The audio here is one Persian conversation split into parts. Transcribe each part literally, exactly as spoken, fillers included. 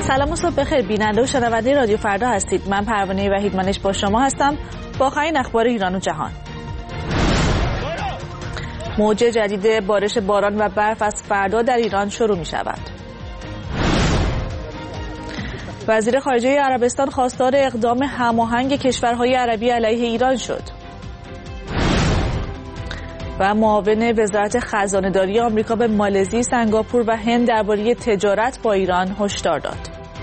سلام و صبح بخیر بیننده و شنونده رادیو فردا هستید. من پروانه وحیدمنش با شما هستم با آخرین اخبار ایران و جهان. موج جدید بارش باران و برف از فردا در ایران شروع می شود. وزیر خارجه عربستان خواستار اقدام هماهنگ کشورهای عربی علیه ایران شد. و معاون وزارت خزانه‌داری آمریکا به مالزی، سنگاپور و هند درباره تجارت با ایران هشدار داد.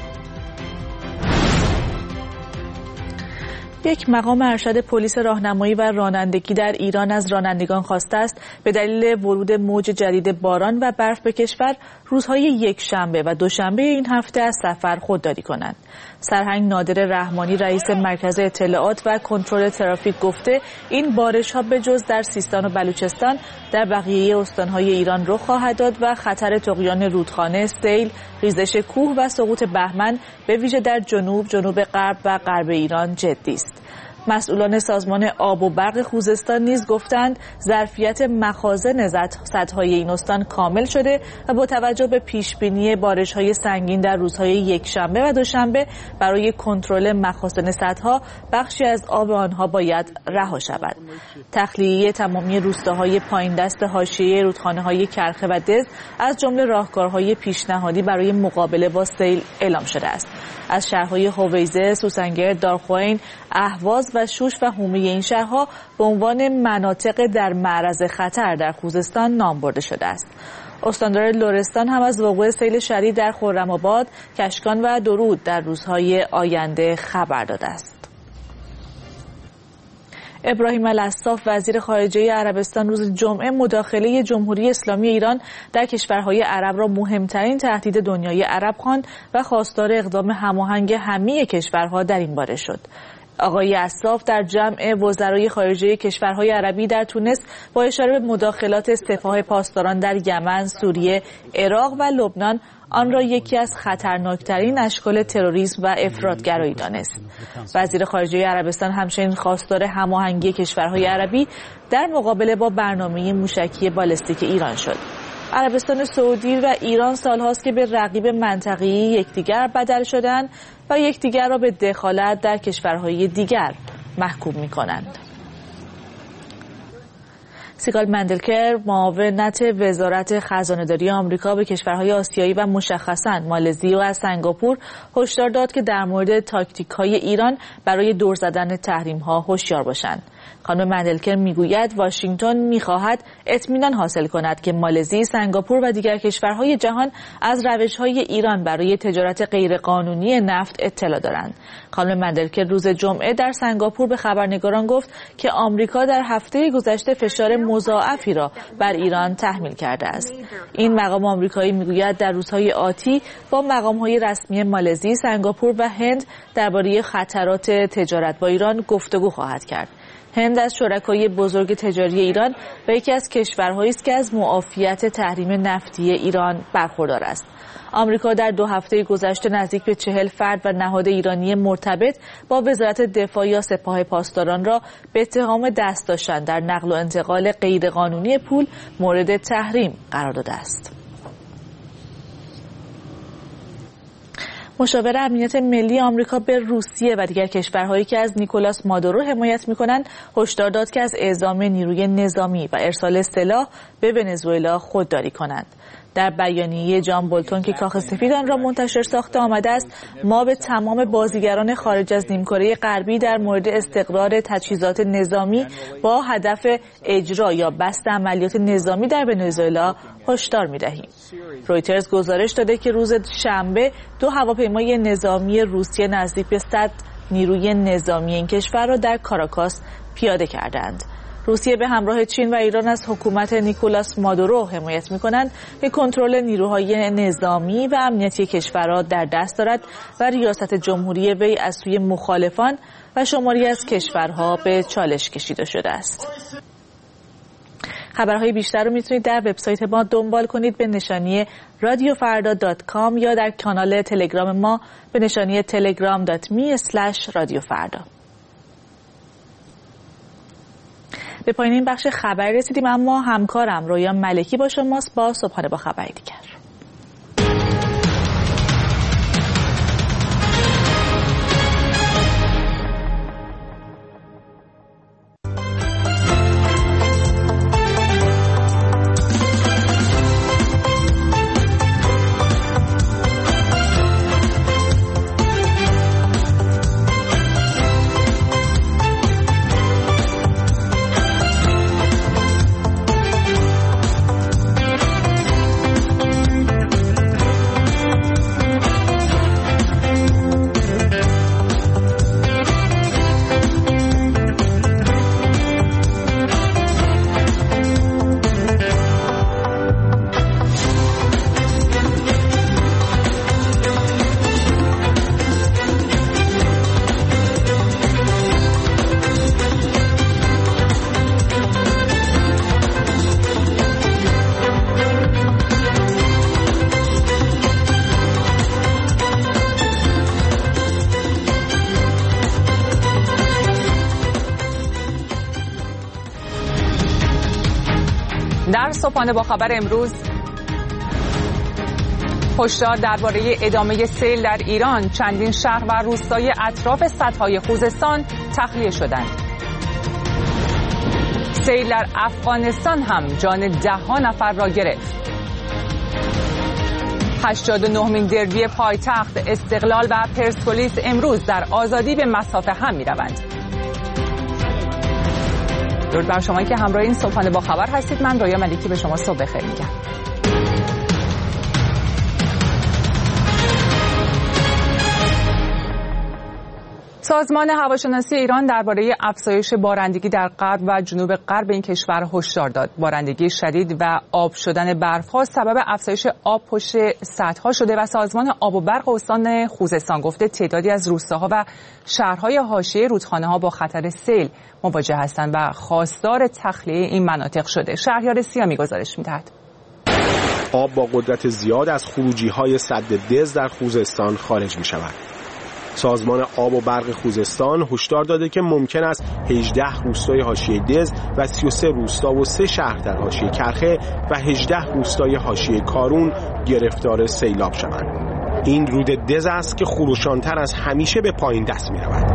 یک مقام ارشد پلیس راهنمایی و رانندگی در ایران از رانندگان خواسته است به دلیل ورود موج جدید باران و برف به کشور روزهای یک شنبه و دوشنبه این هفته از سفر خودداری کنند. سرهنگ نادر رحمانی رئیس مرکز اطلاعات و کنترل ترافیک گفته این بارش‌ها به جز در سیستان و بلوچستان در بقیه استان‌های ایران رخ خواهد داد و خطر طغیان رودخانه، سیل، ریزش کوه و سقوط بهمن به ویژه در جنوب، جنوب غرب و غرب ایران جدی است. مسئولان سازمان آب و برق خوزستان نیز گفتند ظرفیت مخازن سدهای این استان کامل شده و با توجه به پیشبینی بارش‌های سنگین در روزهای یکشنبه و دوشنبه برای کنترل مخازن سدها بخشی از آب آنها باید رها شود. تخلیه تمامی روستاهای پایین دست حاشیه رودخانه‌های کرخه و دز از جمله راهکارهای پیشنهادی برای مقابله با سیل اعلام شده است. از شهرهای هویزه، سوسنگر، دارخوین، اهواز و شوش و هومه این شهرها به عنوان مناطق در معرض خطر در خوزستان نام برده شده است. استاندار لرستان هم از وقوع سیل شدید در خرم‌آباد، کشکان و درود در روزهای آینده خبر داده است. ابراهیم الاصاف وزیر خارجه عربستان روز جمعه مداخله جمهوری اسلامی ایران در کشورهای عرب را مهمترین تهدید دنیای عرب خواند و خواستار اقدام هماهنگ همه کشورها در این باره شد. آقای اصاف در جمع وزرای خارجه کشورهای عربی در تونس با اشاره به مداخلات سپاه پاسداران در یمن، سوریه، عراق و لبنان آن را یکی از خطرناکترین اشکال تروریسم و افراطگرایی دانست. وزیر خارجه عربستان همچنین خواستار هماهنگی کشورهای عربی در مقابله با برنامه موشکی بالستیک ایران شد. عربستان سعودی و ایران سالهاست که به رقیب منطقه‌ای یکدیگر بدل شدند و یکدیگر را به دخالت در کشورهای دیگر محکوم می‌کنند. سیگال مندلکر معاونت وزارت خزانه‌داری آمریکا به کشورهای آسیایی و مشخصاً مالزی و سنگاپور هشدار داد که در مورد تاکتیک‌های ایران برای دور زدن تحریم‌ها هوشیار باشند. خانم مندلکر میگوید واشنگتن میخواهد اطمینان حاصل کند که مالزی، سنگاپور و دیگر کشورهای جهان از روش‌های ایران برای تجارت غیرقانونی نفت اطلاع دارند. خانم مندلکر روز جمعه در سنگاپور به خبرنگاران گفت که آمریکا در هفته گذشته فشار مضاعفی را بر ایران تحمیل کرده است. این مقام آمریکایی میگوید در روزهای آتی با مقام‌های رسمی مالزی، سنگاپور و هند درباره خطرات تجارت با ایران گفتگو خواهد کرد. هند از شرکای بزرگ تجاری ایران و یکی از کشورهایی است که از معافیت تحریم نفتی ایران برخوردار است. آمریکا در دو هفته گذشته نزدیک به چهل فرد و نهاد ایرانی مرتبط با وزارت دفاع یا سپاه پاسداران را به اتهام دست داشتن در نقل و انتقال غیرقانونی پول مورد تحریم قرار داده است. مشاور امنیت ملی آمریکا به روسیه و دیگر کشورهایی که از نیکولاس مادورو حمایت می‌کنند هشدار داد که از اعزام نیروی نظامی و ارسال سلاح به ونزوئلا خودداری کنند. در بیانیه جان بولتون که کاخ سفید آن را منتشر ساخته آمده است، ما به تمام بازیگران خارج از نیمکره غربی در مورد استقرار تجهیزات نظامی با هدف اجرا یا بسط عملیات نظامی در ونزوئلا هشدار می‌دهیم. رویترز گزارش داده که روز شنبه دو هواپیمای نظامی روسیه نزدیک به صد نیروی نظامی این کشور را در کاراکاس پیاده کردند. روسیه به همراه چین و ایران از حکومت نیکولاس مادورو حمایت می‌کنند که کنترل نیروهای نظامی و امنیتی کشور را در دست دارد و ریاست جمهوری وی از سوی مخالفان و شماری از کشورها به چالش کشیده شده است. خبرهای بیشتر رو میتونید در وبسایت ما دنبال کنید به نشانی رادیو فردا دات کام یا در کانال تلگرام ما به نشانی تلگرام دات می اسلش رادیو فردا. به پایین این بخش خبری رسیدیم، اما همکارم رویان ملکی با شماست با صبحانه با خبری دیگر. در صبحانه با خبر امروز، هشدار درباره ادامه سیل در ایران، چندین شهر و روستای اطراف سدهای خوزستان تخلیه شدند. سیل در افغانستان هم جان ده ها نفر را گرفت. هشتاد و نهمین دربی پایتخت، استقلال و پرسپولیس امروز در آزادی به مصاف هم می روند. درود بر شما که همراه این صبحانه با خبر هستید. من رویا ملیکی به شما صبح بخیر میگم. سازمان هواشناسی ایران درباره افزایش بارندگی در غرب و جنوب غرب این کشور هشدار داد. بارندگی شدید و آب شدن برف‌ها سبب افزایش آب پشت سدها شده و سازمان آب و برق استان خوزستان گفته تعدادی از روستاها و شهرهای حاشیه رودخانه‌ها با خطر سیل مواجه هستند و خواستار تخلیه این مناطق شده. شهریار سیامی گزارش می‌دهد. آب با قدرت زیاد از خروجی‌های سد دز در خوزستان خارج می‌شود. سازمان آب و برق خوزستان هشدار داده که ممکن است هجده روستای حاشیه دز و سی و سه روستا و سه شهر در حاشیه کرخه و هجده روستای حاشیه کارون گرفتار سیلاب شوند. این رود دز است که خروشان‌تر از همیشه به پایین دست می‌رود.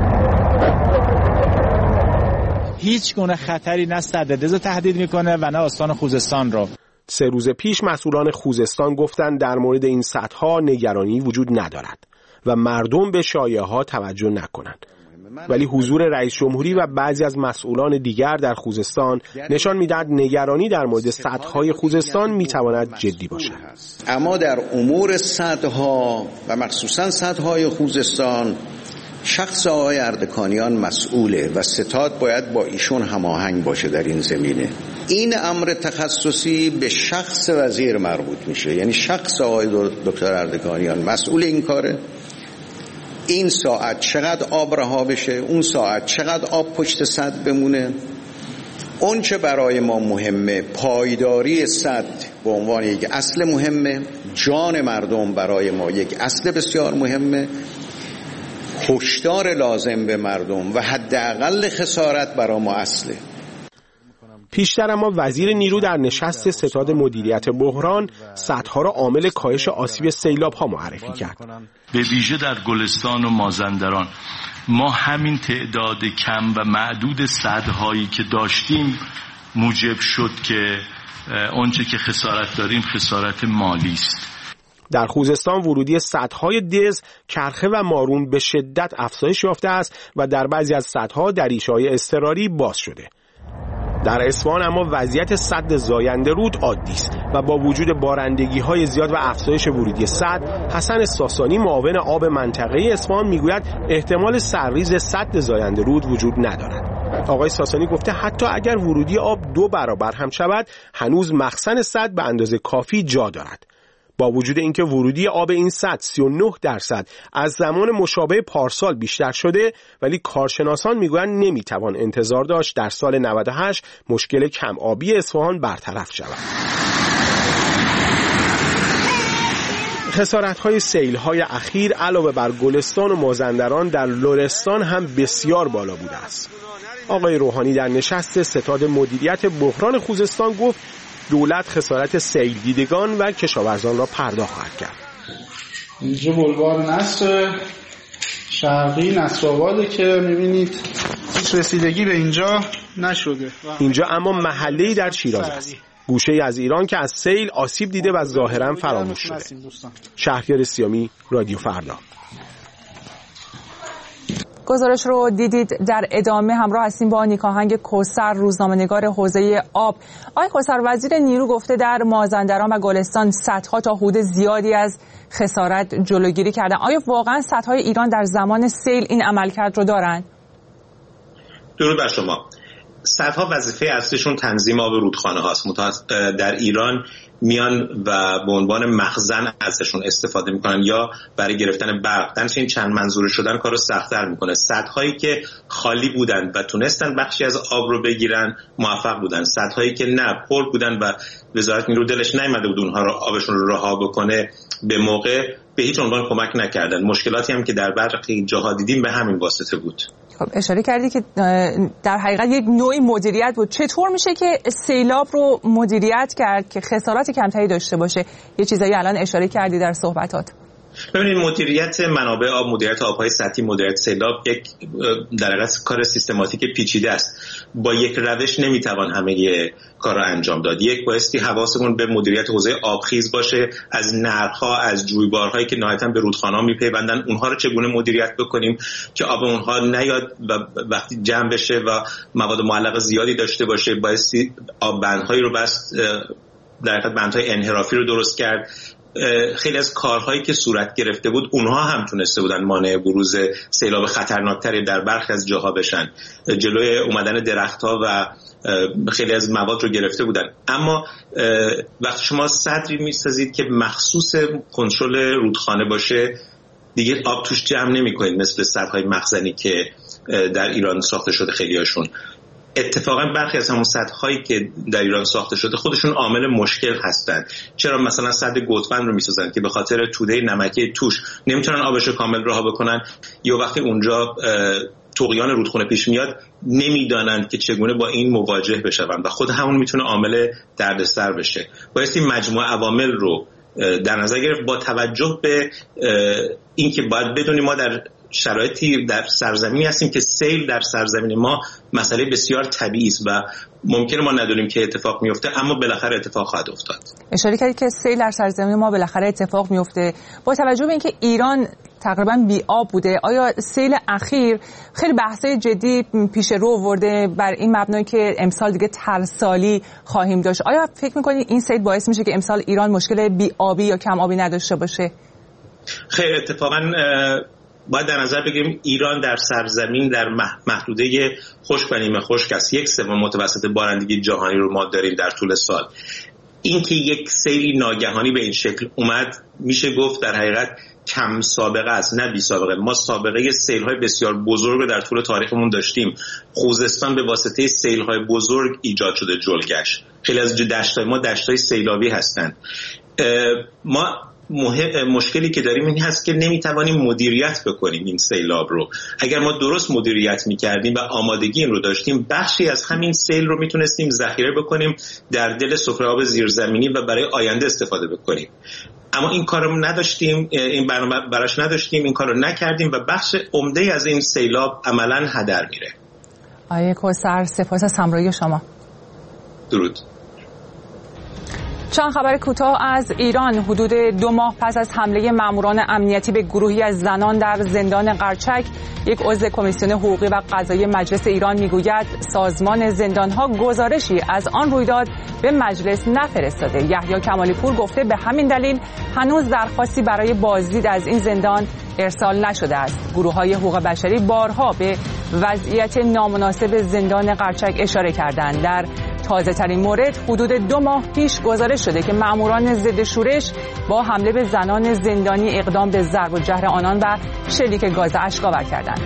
هیچ گونه خطری نه سد دز رو تهدید می‌کنه و نه استان خوزستان رو. سه روز پیش مسئولان خوزستان گفتند در مورد این سدها نگرانی وجود ندارد و مردم به شایعه‌ها توجه نکنند. ولی حضور رئیس جمهوری و بعضی از مسئولان دیگر در خوزستان نشان می‌دهد نگرانی در مورد سدهای خوزستان می‌تواند جدی باشد. اما در امور سدها و مخصوصاً سدهای خوزستان شخص آقای اردکانیان مسئوله و ستاد باید با ایشون هماهنگ باشه در این زمینه. این امر تخصصی به شخص وزیر مربوط میشه، یعنی شخص آقای دکتر اردکانیان مسئول این کاره. این ساعت چقدر آب رها بشه، اون ساعت چقدر آب پشت سد بمونه. اون چه برای ما مهمه پایداری سد به عنوان یک اصل مهمه، جان مردم برای ما یک اصل بسیار مهمه، هشدار لازم به مردم و حداقل خسارت برای ما اصله. پیشتر اما وزیر نیرو در نشست ستاد مدیریت بحران سدها را عامل کاهش آسیب سیلاب ها معرفی کرد. به ویژه در گلستان و مازندران ما همین تعداد کم و معدود سدهایی که داشتیم موجب شد که آنچه که خسارت داریم خسارت مالی است. در خوزستان ورودی سدهای دز، کرخه و مارون به شدت افزایش یافته است و در بعضی از سدها دریچه‌های اضطراری باز شده. در اصفهان اما وضعیت سد زاینده رود عادی است و با وجود بارندگی‌های زیاد و افزایش ورودی سد، حسن ساسانی معاون آب منطقه اصفهان میگوید احتمال سرریز سد زاینده رود وجود ندارد. آقای ساسانی گفته حتی اگر ورودی آب دو برابر هم شود، هنوز مخزن سد به اندازه کافی جا دارد. با وجود اینکه ورودی آب این سد سی و نه درصد از زمان مشابه پارسال بیشتر شده، ولی کارشناسان میگویند نمیتوان انتظار داشت در سال نود و هشت مشکل کم آبی اصفهان برطرف شود. خسارت‌های سیل‌های اخیر علاوه بر گلستان و مازندران در لرستان هم بسیار بالا بوده است. آقای روحانی در نشست ستاد مدیریت بحران خوزستان گفت دولت خسارت سیل دیدگان و کشاورزان را پرداخت خواهد کرد. اینجا بلوار نصر شرقی نصرآباده که می‌بینید هیچ رسیدگی به اینجا نشده. اینجا اما محله‌ای در شیراز است، گوشه‌ای از ایران که از سیل آسیب دیده و ظاهراً فراموش شده. شهریار سیامی، رادیو فردا. گزارش رو دیدید. در ادامه همراه هستیم با نیکاهنگ کوثر، روزنامه‌نگار حوزه آب. آقای کوثر، وزیر نیرو گفته در مازندران و گلستان سدها تا حدود زیادی از خسارت جلوگیری کردن. آیا واقعا سدهای ایران در زمان سیل این عملکرد رو دارن؟ درود بر شما. سدها وظیفه اصلیشون تنظیم آب رودخانه هاست. در ایران میان و به عنوان مخزن ازشون استفاده میکنن یا برای گرفتن برق. درنچه این چند منظوره شدن کارو سخت‌تر میکنه. سدهایی که خالی بودن و تونستن بخشی از آب رو بگیرن موفق بودن. سدهایی که نه پر بودن و وزارت نیرو دلش نیامده بود اونها رو آبشون رو رها بکنه به موقع، به هیچ عنوان کمک نکردن. مشکلاتی هم که در برخی جاها دیدیم به همین واسطه بود. خب اشاره کردی که در حقیقت یک نوعی مدیریت بود. چطور میشه که سیلاب رو مدیریت کرد که خسارات کمتری داشته باشه؟ یه چیزایی الان اشاره کردی در صحبتات. ببینید مدیریت منابع آب، مدیریت آبهای سطحی، مدیریت سیلاب یک در حقیقت کار سیستماتیک پیچیده است. با یک روش نمیتوان همه کار را انجام داد. یک بایستی حواسمون به مدیریت حوزه آبخیز باشه، از نهرها، از جویبارهایی که نهایتاً به رودخانه‌ها میپیوندن اونها رو چگونه مدیریت بکنیم که آب اونها نیاد و وقتی جمع بشه و مواد معلق زیادی داشته باشه. بایستی آب بندهایی رو بس در حقیقت بندهای انحرافی رو درست کرد. خیلی از کارهایی که صورت گرفته بود اونها هم تونسته بودن مانع بروز سیلاب خطرناکتری در برخی از جاها بشن، جلوی اومدن درختها و خیلی از مواد رو گرفته بودن. اما وقتی شما سدری میسازید که مخصوص کنترل رودخانه باشه دیگه آب توش جمع نمی‌کنید، مثل سدهای مخزنی که در ایران ساخته شده خیلی هاشون. اتفاقا برخی از همون سدهایی که در ایران ساخته شده خودشون عامل مشکل هستن. چرا مثلا سد گوتفند رو میسازن که به خاطر توده نمکی توش نمیتونن آبش رو کامل رها بکنن، یا وقتی اونجا طغیان رودخونه پیش میاد نمیدانند که چگونه با این مواجه بشوند و خود همون میتونه عامل دردسر بشه. بایستی مجموعه عوامل رو در نظر گرفت با توجه به اینکه باید بدونیم ما در شرایطی در سرزمینی هستیم که سیل در سرزمین ما مسئله بسیار طبیعی است و ممکنه ما ندونیم که اتفاق میفته، اما بالاخره اتفاق خواهد افتاد. اشاره کردید که سیل در سرزمین ما بالاخره اتفاق میفته. با توجه به اینکه ایران تقریبا بی آب بوده، آیا سیل اخیر خیلی بحثای جدی پیش رو آورده بر این مبنای که امسال دیگه ترسالی خواهیم داشت؟ آیا فکر می‌کنید این سیل باعث میشه که امسال ایران مشکل بی آبی یا کم آبی نداشته باشه؟ خیر، اتفاقاً باید در نظر بگیریم ایران در سرزمین در محدوده خشک و نیمه خشک است. یک سوم متوسط بارندگی جهانی رو ما داریم در طول سال. اینکه یک سیلی ناگهانی به این شکل اومد میشه گفت در حقیقت کم سابقه است، نه بی سابقه. ما سابقه سیل‌های بسیار بزرگ در طول تاریخمون داشتیم. خوزستان به واسطه سیل‌های بزرگ ایجاد شده جلگش. خیلی از دشت‌های ما دشت‌های سیلابی هستند. ما مشکلی که داریم این هست که نمیتوانیم مدیریت بکنیم این سیلاب رو. اگر ما درست مدیریت میکردیم و آمادگی این رو داشتیم، بخشی از همین سیل رو میتونستیم ذخیره بکنیم در دل سفره آب زیرزمینی و برای آینده استفاده بکنیم. اما این کار رو نداشتیم، این برنامه براش نداشتیم، این کار رو نکردیم و بخش عمده از این سیلاب عملاً هدر میره. آقای کوثر، سپاس از همراهی شما. درود. چند خبر کوتاه از ایران. حدود دو ماه پس از حمله ماموران امنیتی به گروهی از زنان در زندان قرچک، یک عضو کمیسیون حقوقی و قضایی مجلس ایران میگوید سازمان زندانها گزارشی از آن رویداد به مجلس نفرستاده. یحیی کمالی پور گفته به همین دلیل هنوز درخواستی برای بازدید از این زندان ارسال نشده است. گروه‌های حقوق بشری بارها به وضعیت نامناسب زندان قرچک اشاره کردند. در تازه ترین مورد حدود دو ماه پیش گزارش شده که ماموران ضد شورش با حمله به زنان زندانی اقدام به ضرب و جرح آنان و شلیک گاز اشک‌آور کردند.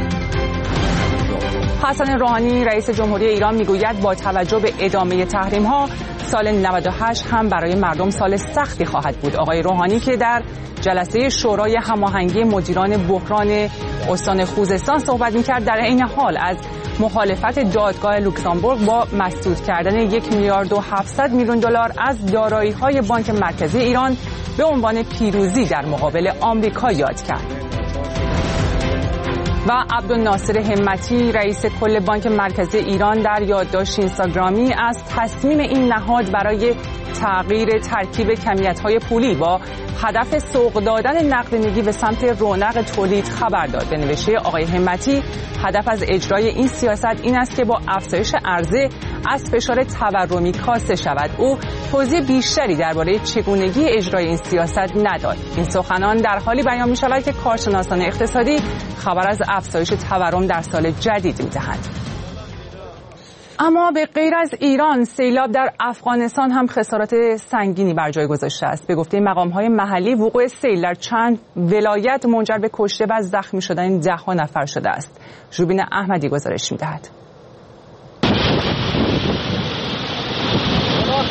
حسن روحانی رئیس جمهوری ایران میگوید با توجه به ادامه تحریم‌ها سال نود و هشت هم برای مردم سال سختی خواهد بود. آقای روحانی که در جلسه شورای هماهنگی مدیران بحران استان خوزستان صحبت می‌کرد، در این حال از مخالفت دادگاه لوکزامبورگ با مسدود کردن یک میلیارد و هفتصد میلیون دلار از دارایی‌های بانک مرکزی ایران به عنوان پیروزی در مقابل آمریکا یاد کرد. و عبدالناصر همتی رئیس کل بانک مرکزی ایران در یادداشت اینستاگرامی از تصمیم این نهاد برای تغییر ترکیب کمیت‌های پولی با هدف سوق دادن نقدینگی به سمت رونق تولید خبر داد. به نوشته آقای همتی، هدف از اجرای این سیاست این است که با افزایش عرضه از فشار تورمی کاسته شود. او توضیح بیشتری درباره چگونگی اجرای این سیاست نداد. این سخنان در حالی بیان می‌شود که کارشناسان اقتصادی خبر از افزایش تورم در سال جدید می‌دهند. اما به غیر از ایران، سیلاب در افغانستان هم خسارات سنگینی بر جای گذاشته است. به گفته مقام‌های محلی، وقوع سیل در چند ولایت منجر به کشته و زخمی شدن ده‌ها نفر شده است. ژوبین احمدی گزارش می‌دهد.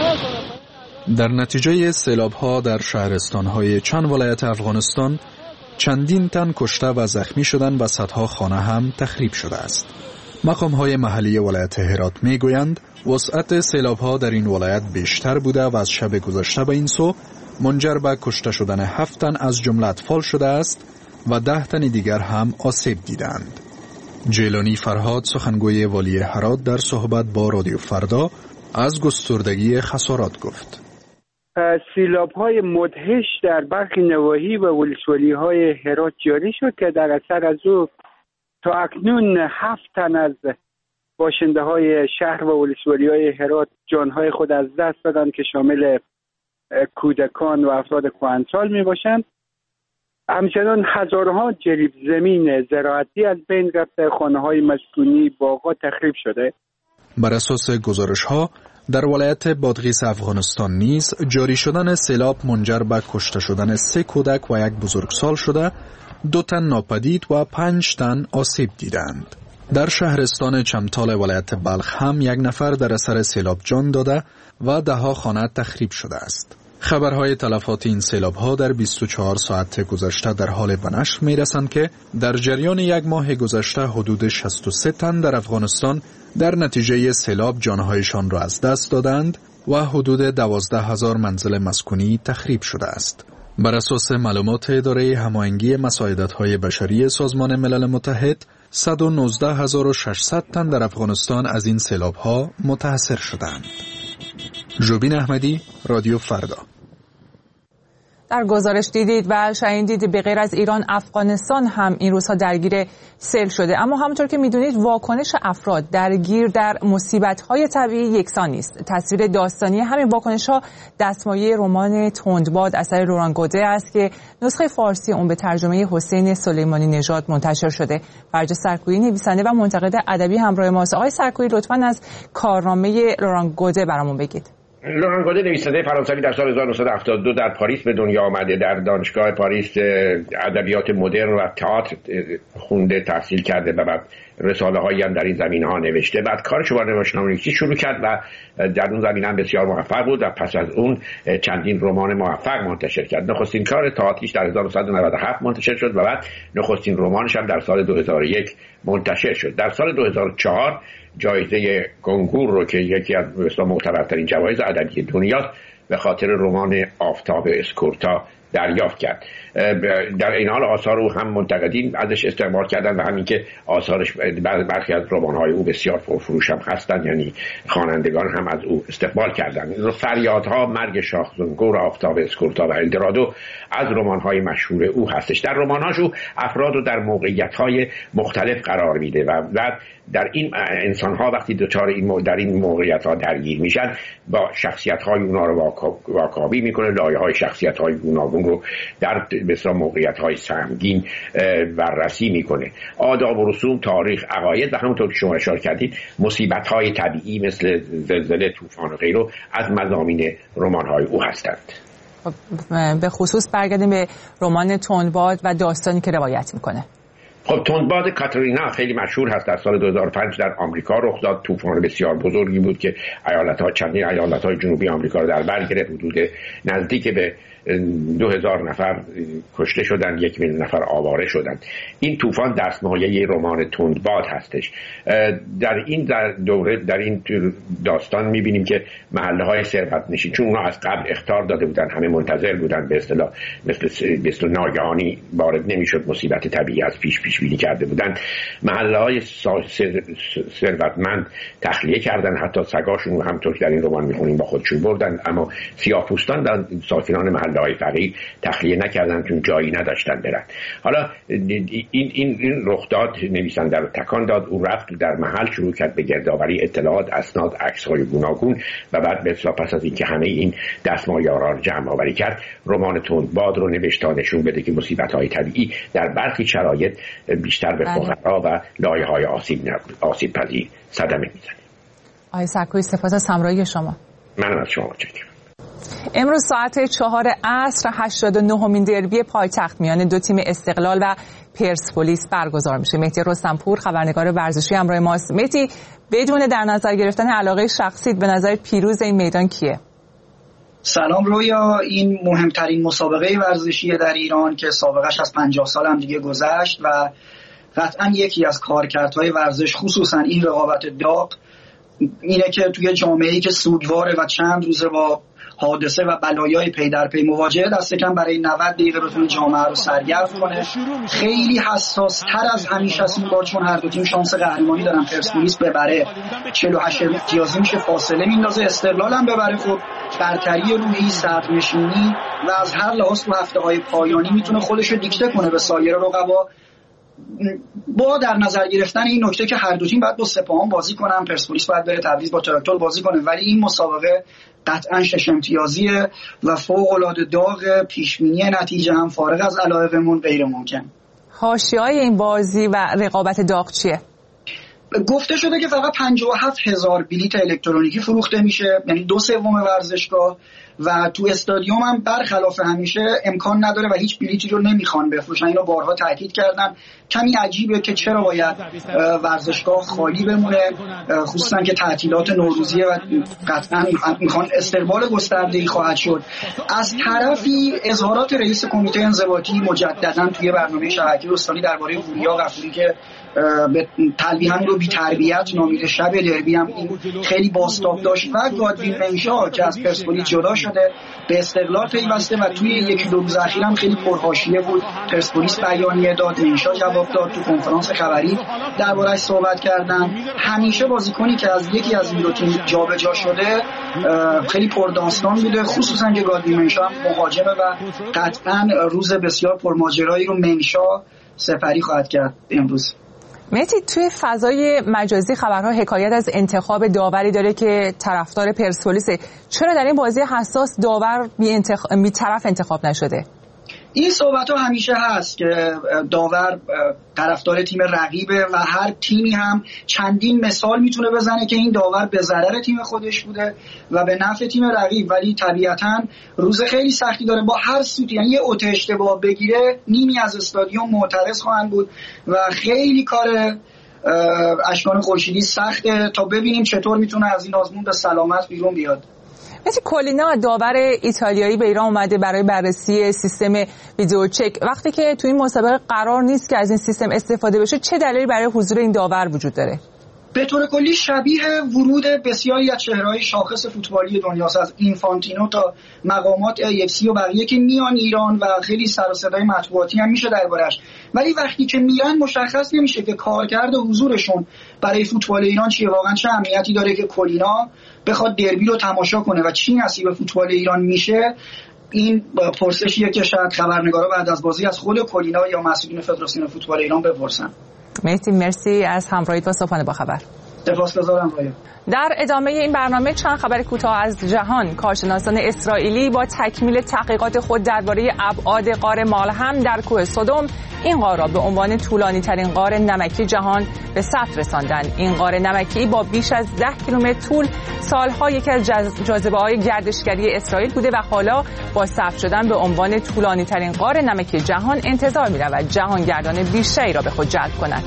در نتیجه سیلاب‌ها در شهرستان‌های چند ولایت افغانستان، چندین تن کشته و زخمی شدند و صدها خانه هم تخریب شده است. مقام‌های محلی ولایت هرات می‌گویند وسعت سیلاب‌ها در این ولایت بیشتر بوده و از شب گذشته به این سو منجر به کشته شدن هفت تن از جمله اطفال شده است و ده تن دیگر هم آسیب دیدند. جیلانی فرهاد سخنگوی والی هرات در صحبت با رادیو فردا از گستردگی خسارات گفت. سیلاب‌های مدهش در برخی نواحی و ولسوالی‌های هرات جاری شد که در اثر از او تا اکنون هفت تن از باشنده‌های شهر و ولسوالی‌های هرات جانهای خود از دست دادند که شامل کودکان و افراد کهنسال میباشند. همچنان هزارها جریب زمین زراعتی از بین رفته، خانه‌های مسکونی، باغ‌ها تخریب شده. بر اساس گزارش‌ها در ولایت بادغیس افغانستان نیز جاری شدن سیلاب منجر به کشته شدن سه کودک و یک بزرگسال شده، دو تن ناپدید و پنج تن آسیب دیدند. در شهرستان چمتال ولایت بلخ هم یک نفر در اثر سیلاب جان داده و ده ها خانه تخریب شده است. خبرهای تلفات این سیلاب‌ها در بیست و چهار ساعت گذشته در حال به نشر می‌رسند که در جریان یک ماه گذشته حدود شصت و سه تن در افغانستان در نتیجه سیلاب جانهایشان را از دست دادند و حدود دوازده هزار منزل مسکونی تخریب شده است. بر اساس معلومات اداره هماهنگی مساعدت‌های بشری سازمان ملل متحد، صد و نوزده هزار و ششصد تن در افغانستان از این سیلاب‌ها متاثر شدند. ژوبین احمدی، رادیو فردا. در گزارش دیدید و شنیدید به غیر از ایران، افغانستان هم این روزها درگیر سیل شده، اما همونطور که میدونید واکنش افراد درگیر در مصیبت‌های طبیعی یکسان نیست. تصویر داستانی همین واکنش‌ها دستمایه رمان تندباد اثر لوران گوده است که نسخه فارسی اون به ترجمه حسین سلیمانی نژاد منتشر شده. فرجه سرکویی نویسنده و منتقد ادبی همراه ماست. آقای سرکویی لطفاً از کارنامه لوران گوده برامون بگید. لوران گوده نویسنده فرانسوی در سال هزار و نهصد و هفتاد و دو در پاریس به دنیا آمده. در دانشگاه پاریس ادبیات مدرن و تئاتر خونده، تحصیل کرده و بعد رساله هایی هم در این زمینه ها نوشته. بعد کارش رو با نمایشنامه‌نویسی شروع کرد و در اون زمینه هم بسیار موفق بود و پس از اون چندین رمان موفق منتشر کرد. نخستین کار تئاتریش در هزار و نهصد و نود و هفت منتشر شد و بعد نخستین رمانش هم در سال دو هزار و یک منتشر شد. در سال دو هزار و چهار جایزه گونگور رو که یکی از معتبرترین جوایز ادبی دنیاست به خاطر رمان آفتاب اسکورتا دریافت کرد. در این حال آثار او هم منتقدین ازش استقبال کردن و همین که آثارش برخی از رمان‌های او بسیار پرفروش هم هستند، یعنی خوانندگان هم از او استقبال کردند. فریادها، مرگ شاخ زنگور، آفتاب اسکورتا و الدرادو از رمان‌های مشهور او هستش. در رمان‌هاش او افراد رو در موقعیت‌های مختلف قرار میده و بعد در این انسان‌ها وقتی دچار این در این موقعیت‌ها درگیر میشن با شخصیت‌های اونها رو واکاوی میکنه، لایه‌های شخصیت‌های گوناگون رو در مثلا موقعیت‌های سهمگین بررسی میکنه. آداب و رسوم، تاریخ، عقاید و همونطور که شما اشاره کردید مصیبت‌های طبیعی مثل زلزله، طوفان و غیره از مضامین رمان‌های او هستند. به خصوص برگردیم به رمان تندباد و داستانی که روایت میکنه. خب تندباد کاترینا خیلی مشهور هست. در سال دو هزار و پنج در آمریکا رخ داد. طوفان بسیار بزرگی بود که ایالت‌ها چندین ایالت‌های جنوبی آمریکا رو در بر گرفت. حدود نزدیک به دو هزار نفر کشته شدند، یک میلیون نفر آواره شدند. این طوفان دستمایه رمان تندباد هستش. در این در دوره در این داستان می‌بینیم که محله‌های ثروت‌نشین، چون اونا از قبل اخطار داده بودن، همه منتظر بودن، به اصطلاح مثل مثل ناگهانی وارد نمی‌شد، مصیبت طبیعی از پیش پیش بینی کرده بودن. محله‌های ثروتمند تخلیه کردن، حتی سگاشون همونطور که در این رمان می‌خونیم با خودشون بردن، اما سیاه‌پوستان در ساکنان محله های فقیر تخلیه نکردن چون جایی نداشتن برن. حالا این این این رخ داد، نویسنده رو تکان داد. او رفت در محل شروع کرد به گردآوری اطلاعات، اسناد، عکس‌های گوناگون و بعد به پس از اینکه همه این دستمایه‌ها رو جمع آوری کرد، رمان تندباد رو نوشت تا نشون بده که مصیبت‌های طبیعی در برخی شرایط بیشتر به فقرا و لایه‌های آسیب آسیب پذیر صدمه میزنه. آقای سرکویی سپاس از همراهی شما. منم از شما متشکرم. امروز ساعت چهار عصر هشتاد و نهمین دربی پایتخت میان دو تیم استقلال و پرسپولیس برگزار میشه. مهدی رستمپور خبرنگار ورزشی همراه ماست. مهدی، بدون در نظر گرفتن علاقه شخصیت به نظر پیروز این میدان کیه؟ سلام رویا. این مهمترین مسابقه ورزشی در ایران که سابقش از پنجاه سال هم دیگه گذشت و قطعا یکی از کارکردهای ورزش خصوصا این رقابت داغ اینه که توی جامعه‌ای که سوگواره و چند روزه با حادثه و بلایای پی در پی مواجهه دست کم برای نود دقیقه بتونه جامعه رو سرگرم کنه. خیلی حساس تر از همیشه است این بار، چون هر دو تیم شانس قهرمانی دارن. پرسپولیس ببره چهل و هشت امتیازی میشه، فاصله میندازه. استقلال هم ببره خب برتری روحی، صدرنشینی و از هر لحاظ تو هفته‌های پایانی میتونه خودش رو دیکته کنه به سایر رقبا. با در نظر گرفتن این نکته که هر دو تیم باید با سپاهان بازی کنن، پرسپولیس باید بره تبریز با تراکتور بازی کنه، ولی این مسابقه قطعا شش امتیازیه و فوق العاده داغ. پیشبینی نتیجه هم فارغ از علایقمون غیر ممکن. حاشیه‌های این بازی و رقابت داغ چیه؟ گفته شده که فقط پنجاه و هفت هزار بلیت الکترونیکی فروخته میشه، یعنی دو سوم ورزشگاه، و تو استادیوم هم برخلاف همیشه امکان نداره و هیچ بلیتی رو نمیخوان بفروشن. اینو بارها تاکید کردن. کمی عجیبه که چرا باید ورزشگاه خالی بمونه، خصوصا که تعطیلات نوروزیه و قطعا میخوان استقبال گسترده‌ای خواهد شد. از طرفی اظهارات رئیس کمیته انضباطی مجددا توی برنامه شبکه استانی درباره وریا غفوری که به تلبیه هم رو بی تربیت نامیده، شب دربی هم این خیلی بازتاب داشت، و گادوین منشا که از پرسپولیس جدا شده به استقلال پیوسته و توی یکی دو روز اخیر هم خیلی پرحاشیه بود. پرسپولیس بیانیه داد، منشا جواب داد، تو کنفرانس خبری درباره‌اش صحبت کردن. همیشه بازیکنی که از یکی از این دو تیم جابجا شده خیلی پرداستان بوده، خصوصا که گادوین منشا هم مهاجمه و قطعا روز بسیار پرماجرایی رو منشا سپری خواهد کرد امروز. مهدی، توی فضای مجازی خبرها حکایت از انتخاب داوری داره که طرفدار پرسپولیسه. چرا در این بازی حساس داور بی, انتخ... بی طرف انتخاب نشده؟ این صحبت ها همیشه هست که داور طرفدار تیم رقیبه و هر تیمی هم چندین مثال میتونه بزنه که این داور به ضرر تیم خودش بوده و به نفع تیم رقیب، ولی طبیعتاً روز خیلی سختی داره. با هر سوتی یعنی یه اوت اشتباه بگیره نیمی از استادیوم معترض خواهند بود و خیلی کار اشکان خورشیدی سخته تا ببینیم چطور میتونه از این آزمون به سلامت بیرون بیاد. مثل کولینا داور ایتالیایی به ایران اومده برای بررسی سیستم ویدیو چک. وقتی که تو این مسابقه قرار نیست که از این سیستم استفاده بشه، چه دلیلی برای حضور این داور وجود داره؟ به طور کلی شبیه ورود بسیاری از چهره‌های شاخص فوتبالی دنیاست، از اینفانتینو تا مقامات ای اف سی و بقیه که میان ایران و خیلی سر و صدای مطبوعاتی هم میشه دربارش، ولی وقتی که میرن مشخص نمیشه که کارکرد حضورشون برای فوتبال ایران چیه. واقعا چه اهمیتی داره که کولینا بخواد دربی رو تماشا کنه و چی نصیب فوتبال ایران میشه؟ این پرسشیه که شاید خبرنگارا بعد از بازی از خود کولینا یا مسئولین فدراسیون فوتبال ایران بپرسن. مهدی، مرسی از همراهیت با صبحانه با خبر. سپاسگزارم رویا. در ادامه این برنامه چند خبر کوتاه از جهان. کارشناسان اسرائیلی با تکمیل تحقیقات خود درباره ابعاد غار مالهم در کوه سدوم این غار را به عنوان طولانی ترین غار نمکی جهان به ثبت رساندند. این غار نمکی با بیش از ده کیلومتر طول سالها یکی از جاذبه‌های گردشگری اسرائیل بوده و حالا با ثبت شدن به عنوان طولانی ترین غار نمکی جهان انتظار می‌رود جهانگردان بیشتری را به خود جلب کند.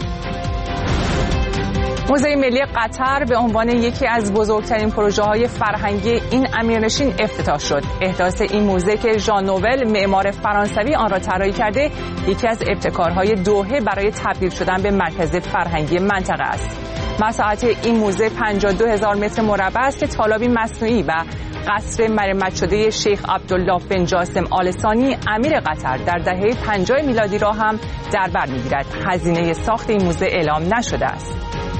موزه ملی قطر به عنوان یکی از بزرگترین پروژه‌های فرهنگی این امیرنشین افتتاح شد. احداث این موزه که ژان نوول معمار فرانسوی آن را طراحی کرده، یکی از ابتکارهای دوحه برای تبدیل شدن به مرکز فرهنگی منطقه است. مساحت این موزه پنجاه و دو هزار متر مربع است که تالابی مصنوعی و قصر مرمت شده شیخ عبدالله بن جاسم آل ثانی امیر قطر در دهه پنجاه میلادی را هم در بر می‌گیرد. هزینه ساخت این موزه اعلام نشده است.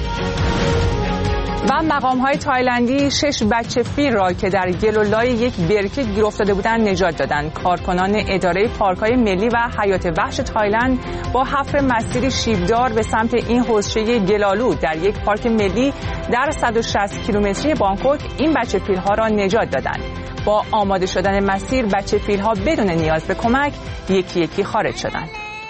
و مقام‌های تایلندی شش بچه فیل را که در گل و لای یک برکه گیر افتاده بودند نجات دادند. کارکنان اداره پارک‌های ملی و حیات وحش تایلند با حفر مسیری شیبدار به سمت این حوضچه گلالود در یک پارک ملی در صد و شصت کیلومتری بانکوک این بچه فیل‌ها را نجات دادند. با آماده شدن مسیر بچه فیل‌ها بدون نیاز به کمک یکی یکی خارج شدند.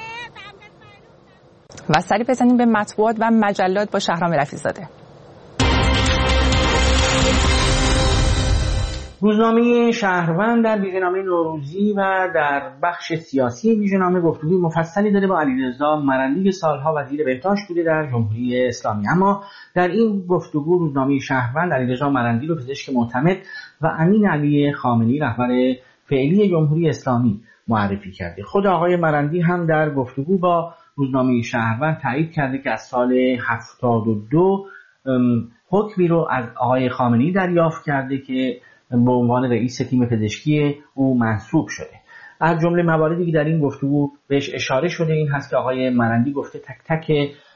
و سری بزنیم به مطبوعات و مجلات با شهرام رفیع‌زاده. روزنامه شهروند در ویژه‌نامه نوروزی و در بخش سیاسی ویژه‌نامه گفتگوی مفصلی داره با علیرضا مرندی که سالها وزیر بهداشت بوده در جمهوری اسلامی. اما در این گفتگو روزنامه شهروند علیرضا مرندی رو پزشک معتمد و امین علی خامنه‌ای رهبر فعلی جمهوری اسلامی معرفی کرده. خود آقای مرندی هم در گفتگو با روزنامه شهروند تایید کرده که از سال هفتاد و دو حکمی رو از آقای خامنه‌ای دریافت کرده که به عنوان رئیس تیم پزشکی او منصوب شده. از جمله مواردی که در این گفتگو بهش اشاره شده این هست که آقای مرندی گفته تک تک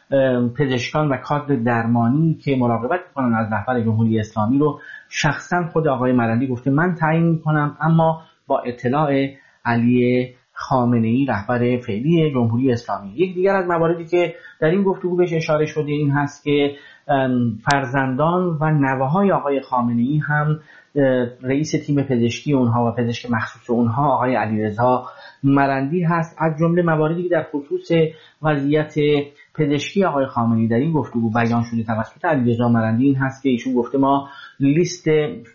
پزشکان و کادر درمانی که مراقبت می‌کنن از رهبر جمهوری اسلامی رو شخصا خود آقای مرندی گفته من تعیین می‌کنم، اما با اطلاع علی خامنه‌ای رهبر فعلی جمهوری اسلامی. یک دیگر از مواردی که در این گفتگو بهش اشاره شده این هست که فرزندان و نوه‌های آقای خامنه‌ای هم رئیس تیم پزشکی اونها و پزشک مخصوص اونها آقای علیرضا مرندی هست. از جمله مواردی که در خصوص وضعیت پزشکی آقای خامنه‌ای در این گفتگو بیان شده توسط علیرضا مرندی این هست که ایشون گفته ما لیست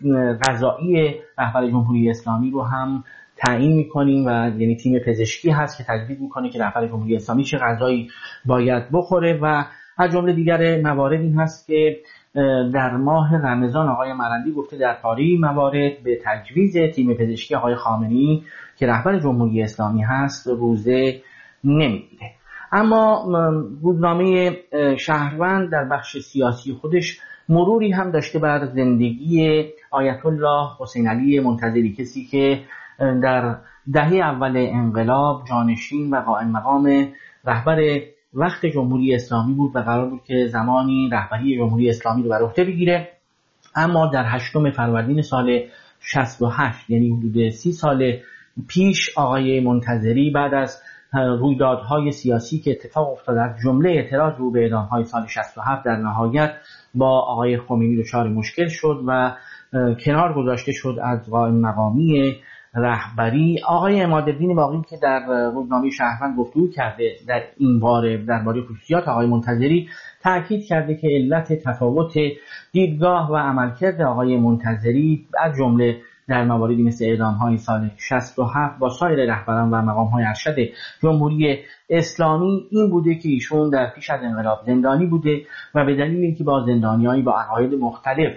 غذایی رهبر جمهوری اسلامی رو هم تعیین می‌کنیم و یعنی تیم پزشکی هست که تجویز می‌کنه که رهبر جمهوری اسلامی چه غذایی باید بخوره. و از جمله دیگر موارد این هست که در ماه رمضان آقای مرندی گفته در پاری موارد به تجویز تیم پزشکی آقای خامنه‌ای که رهبر جمهوری اسلامی هست روزه نمیگیره. اما روزنامه شهروند در بخش سیاسی خودش مروری هم داشته بر زندگی آیت الله حسین علی منتظری، کسی که در دهه اول انقلاب جانشین و قائم مقام رهبر وقت جمهوری اسلامی بود و قرار بود که زمانی رهبری جمهوری اسلامی رو بر عهده بگیره، اما در هشتم فروردین سال شصت و هشت یعنی حدود سی سال پیش آقای منتظری بعد از رویدادهای سیاسی که اتفاق افتاد از جمله اعتراض رو به اعدام‌های سال شصت و هفت در نهایت با آقای خمینی دچار مشکل شد و کنار گذاشته شد از قائم مقامی رهبری. آقای عمادالدین باقی که در روزنامه شهروند گفتگو کرده در این باره درباره خصوصیات آقای منتظری تاکید کرده که علت تفاوت دیدگاه و عملکرد آقای منتظری از جمله در مواردی مثل اعدام‌های سال شصت و هفت با سایر رهبران و مقام‌های ارشد جمهوری اسلامی این بوده که ایشون در پیش از انقلاب زندانی بوده و به دلیل اینکه با زندانیانی با عقاید مختلف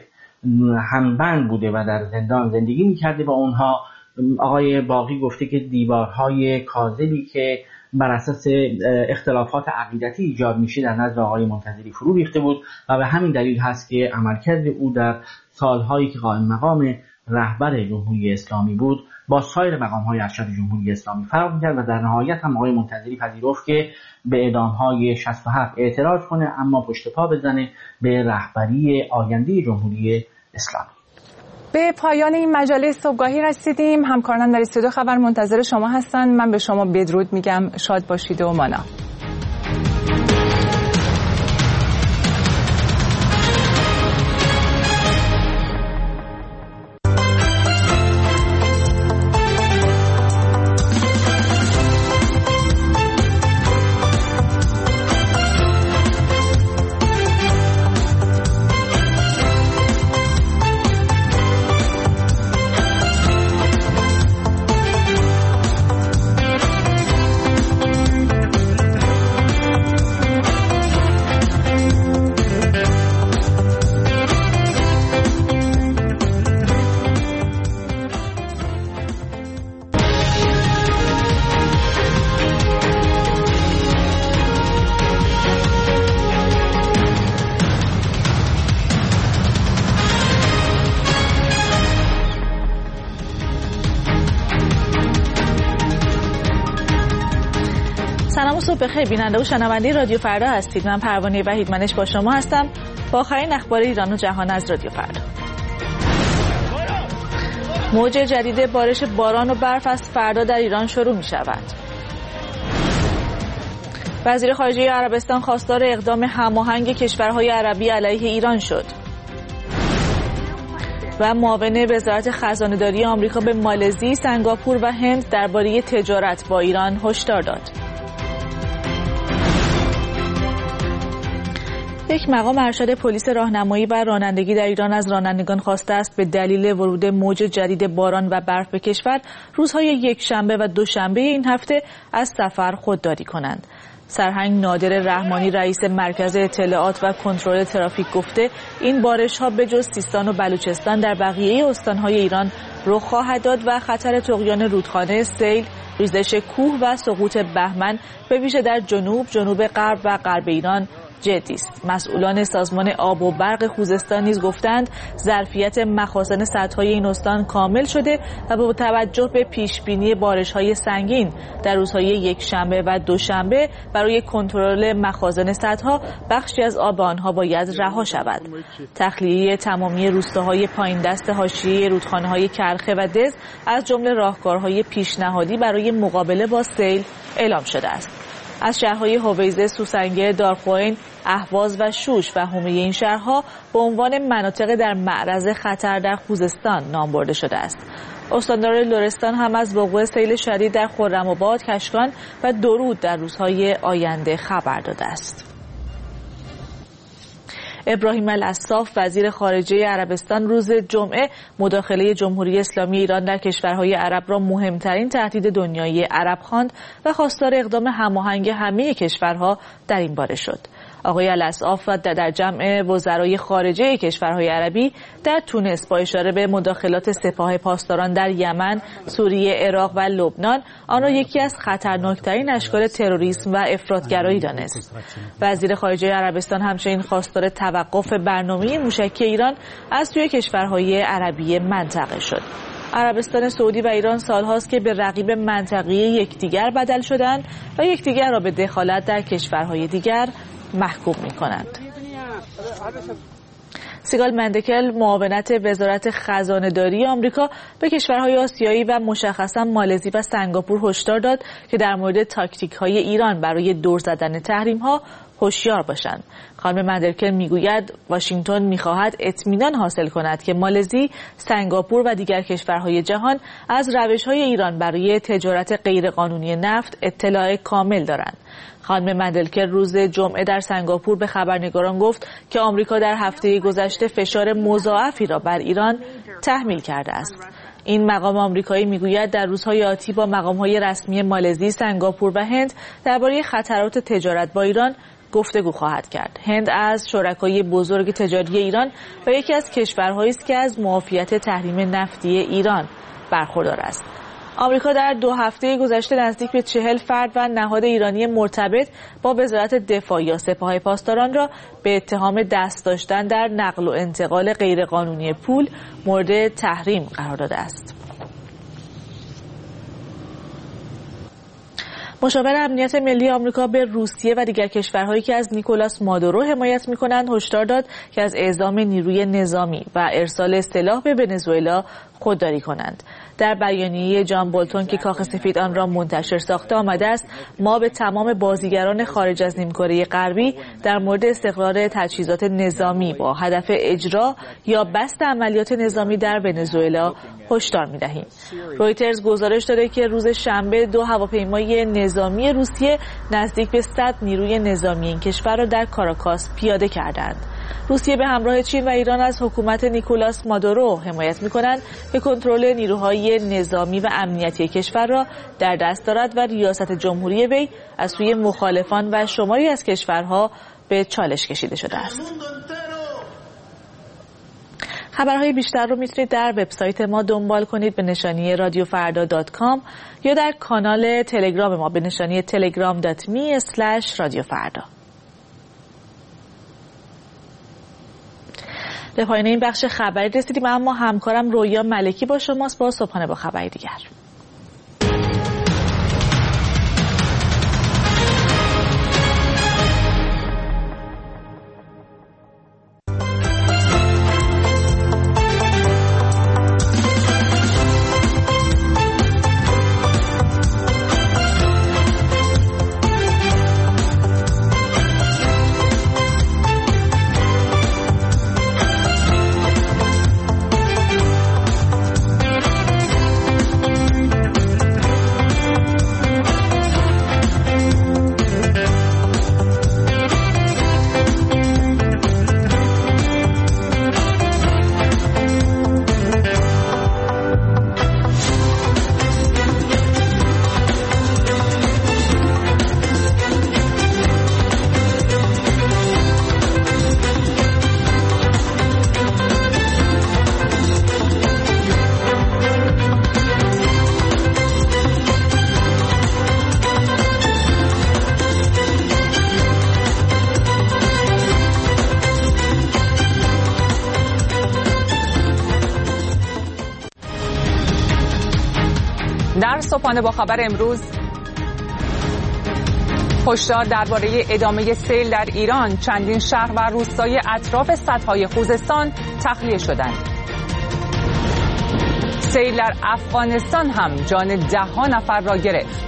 همبند بوده و در زندان زندگی می‌کرده با اونها، آقای باقی گفته که دیوارهای کاذبی که بر اساس اختلافات عقیدتی ایجاد میشه در نزد آقای منتظری فرو ریخته بود و به همین دلیل هست که عملکرد او در سالهایی که قائم مقام رهبر جمهوری اسلامی بود با سایر مقام‌های ارشد جمهوری اسلامی فرق می‌کرد و در نهایت هم آقای منتظری پذیرفت که به اعدام‌های شصت و هفت اعتراض کنه اما پشت پا بزنه به رهبری آینده جمهوری اسلامی. به پایان این مجله صبحگاهی رسیدیم. همکارانم در استودیو خبر منتظر شما هستن. من به شما بدرود میگم. شاد باشید و مانا. سلام و صبح بخیر بیننده و شنونده رادیو فردا هستید. من پروانه وحیدمنش با شما هستم با آخرین اخبار ایران و جهان از رادیو فردا. موج جدید بارش باران و برف از فردا در ایران شروع می شود. وزیر خارجه عربستان خواستار اقدام هماهنگ کشورهای عربی علیه ایران شد. و معاون وزارت خزانه‌داری آمریکا به مالزی، سنگاپور و هند درباره تجارت با ایران هشدار داد. یک مقام ارشد پلیس راهنمایی و رانندگی در ایران از رانندگان خواسته است به دلیل ورود موج جدید باران و برف به کشور روزهای یکشنبه و دوشنبه این هفته از سفر خودداری کنند. سرهنگ نادر رحمانی رئیس مرکز اطلاعات و کنترل ترافیک گفته این بارش‌ها به جز سیستان و بلوچستان در بقیه استان‌های ایران رخ خواهد داد و خطر طغیان رودخانه، سیل، ریزش کوه و سقوط بهمن به ویژه در جنوب، جنوب غرب و غرب ایران جدی است. مسئولان سازمان آب و برق خوزستان نیز گفتند ظرفیت مخازن سدهای این استان کامل شده و با توجه به پیش بینی بارش‌های سنگین در روزهای یکشنبه و دوشنبه برای کنترل مخازن سدها بخشی از آب آنها باید رها شود. تخلیه تمامی روستاهای پایین دست حاشیه رودخانه‌های کرخه و دز از جمله راهکارهای پیشنهادی برای مقابله با سیل اعلام شده است. از شهرهای هویزه، سوسنگه، دارخوئین، اهواز و شوش و حومه این شهرها به عنوان مناطق در معرض خطر در خوزستان نام برده شده است. استاندار لرستان هم از وقوع سیل شدید در خرم‌آباد، کشکان و درود در روزهای آینده خبر داده است. ابراهیم الاصاف وزیر خارجه عربستان روز جمعه مداخله جمهوری اسلامی ایران در کشورهای عرب را مهمترین تهدید دنیایی عرب خواند و خواستار اقدام هماهنگ همه کشورها در این باره شد. آقای الاصاف در جمع وزرای خارجه کشورهای عربی در تونس با اشاره به مداخلات سپاه پاسداران در یمن، سوریه، عراق و لبنان آن را یکی از خطرناکترین اشکال تروریسم و افراطگرایی دانست. وزیر خارجه عربستان همچنین خواستار توقف برنامه موشکی ایران از سوی کشورهای عربی منطقه شد. عربستان سعودی و ایران سالهاست که به رقیب منطقه‌ای یکدیگر بدل شدند و یکدیگر را به دخالت در کشورهای دیگر محکوم می‌کنند. سیگال مندکل معاونت وزارت خزانه‌داری آمریکا به کشورهای آسیایی و مشخصا مالزی و سنگاپور هشدار داد که در مورد تاکتیک‌های ایران برای دور زدن تحریم‌ها هوشیار باشند. خانم مندکل میگوید واشنگتن می‌خواهد اطمینان حاصل کند که مالزی، سنگاپور و دیگر کشورهای جهان از روش‌های ایران برای تجارت غیرقانونی نفت اطلاع کامل دارند. خانم مندکل روز جمعه در سنگاپور به خبرنگاران گفت که آمریکا در هفته گذشته فشار مضاعفی را بر ایران تحمیل کرده است. این مقام آمریکایی میگوید در روزهای آتی با مقام‌های رسمی مالزی، سنگاپور و هند درباره خطرات تجارت با ایران گفتگو خواهد کرد. هند از شرکای بزرگ تجاری ایران و یکی از کشورهایی است که از معافیت تحریم نفتی ایران برخوردار است. آمریکا در دو هفته گذشته نزدیک به چهل فرد و نهاد ایرانی مرتبط با وزارت دفاع یا سپاه پاسداران را به اتهام دست داشتن در نقل و انتقال غیرقانونی پول مورد تحریم قرار داده است. مشاور امنیت ملی آمریکا به روسیه و دیگر کشورهایی که از نیکولاس مادورو حمایت می‌کنند هشدار داد که از اعزام نیروی نظامی و ارسال سلاح به ونزوئلا خودداری کنند. در بیانیه جان بولتون که کاخ سفید آن را منتشر ساخته آمده است ما به تمام بازیگران خارج از نیمکره غربی در مورد استقرار تجهیزات نظامی با هدف اجرا یا بسط عملیات نظامی در ونزوئلا هشدار می‌دهیم. رویترز گزارش داده که روز شنبه دو هواپیمای نظامی روسیه نزدیک به صد نیروی نظامی این کشور را در کاراکاس پیاده کردند. روسیه به همراه چین و ایران از حکومت نیکولاس مادورو حمایت می‌کنند که کنترل نیروهای نظامی و امنیتی کشور را در دست دارد و ریاست جمهوری وی از سوی مخالفان و شماری از کشورها به چالش کشیده شده است. خبرهای بیشتر رو میتونید در وبسایت ما دنبال کنید به نشانی رادیو فردا دات کام یا در کانال تلگرام ما به نشانی تلگرام دات می اسلش رادیو فردا. به پایان این بخش خبری رسیدیم، اما همکارم رویا ملکی با شماست با صبحانه با خبری دیگر. صبحانه با خبر امروز هشدار درباره ادامه سیل در ایران. چندین شهر و روستای اطراف سدهای خوزستان تخلیه شدند. سیل در افغانستان هم جان ده ها نفر را گرفت.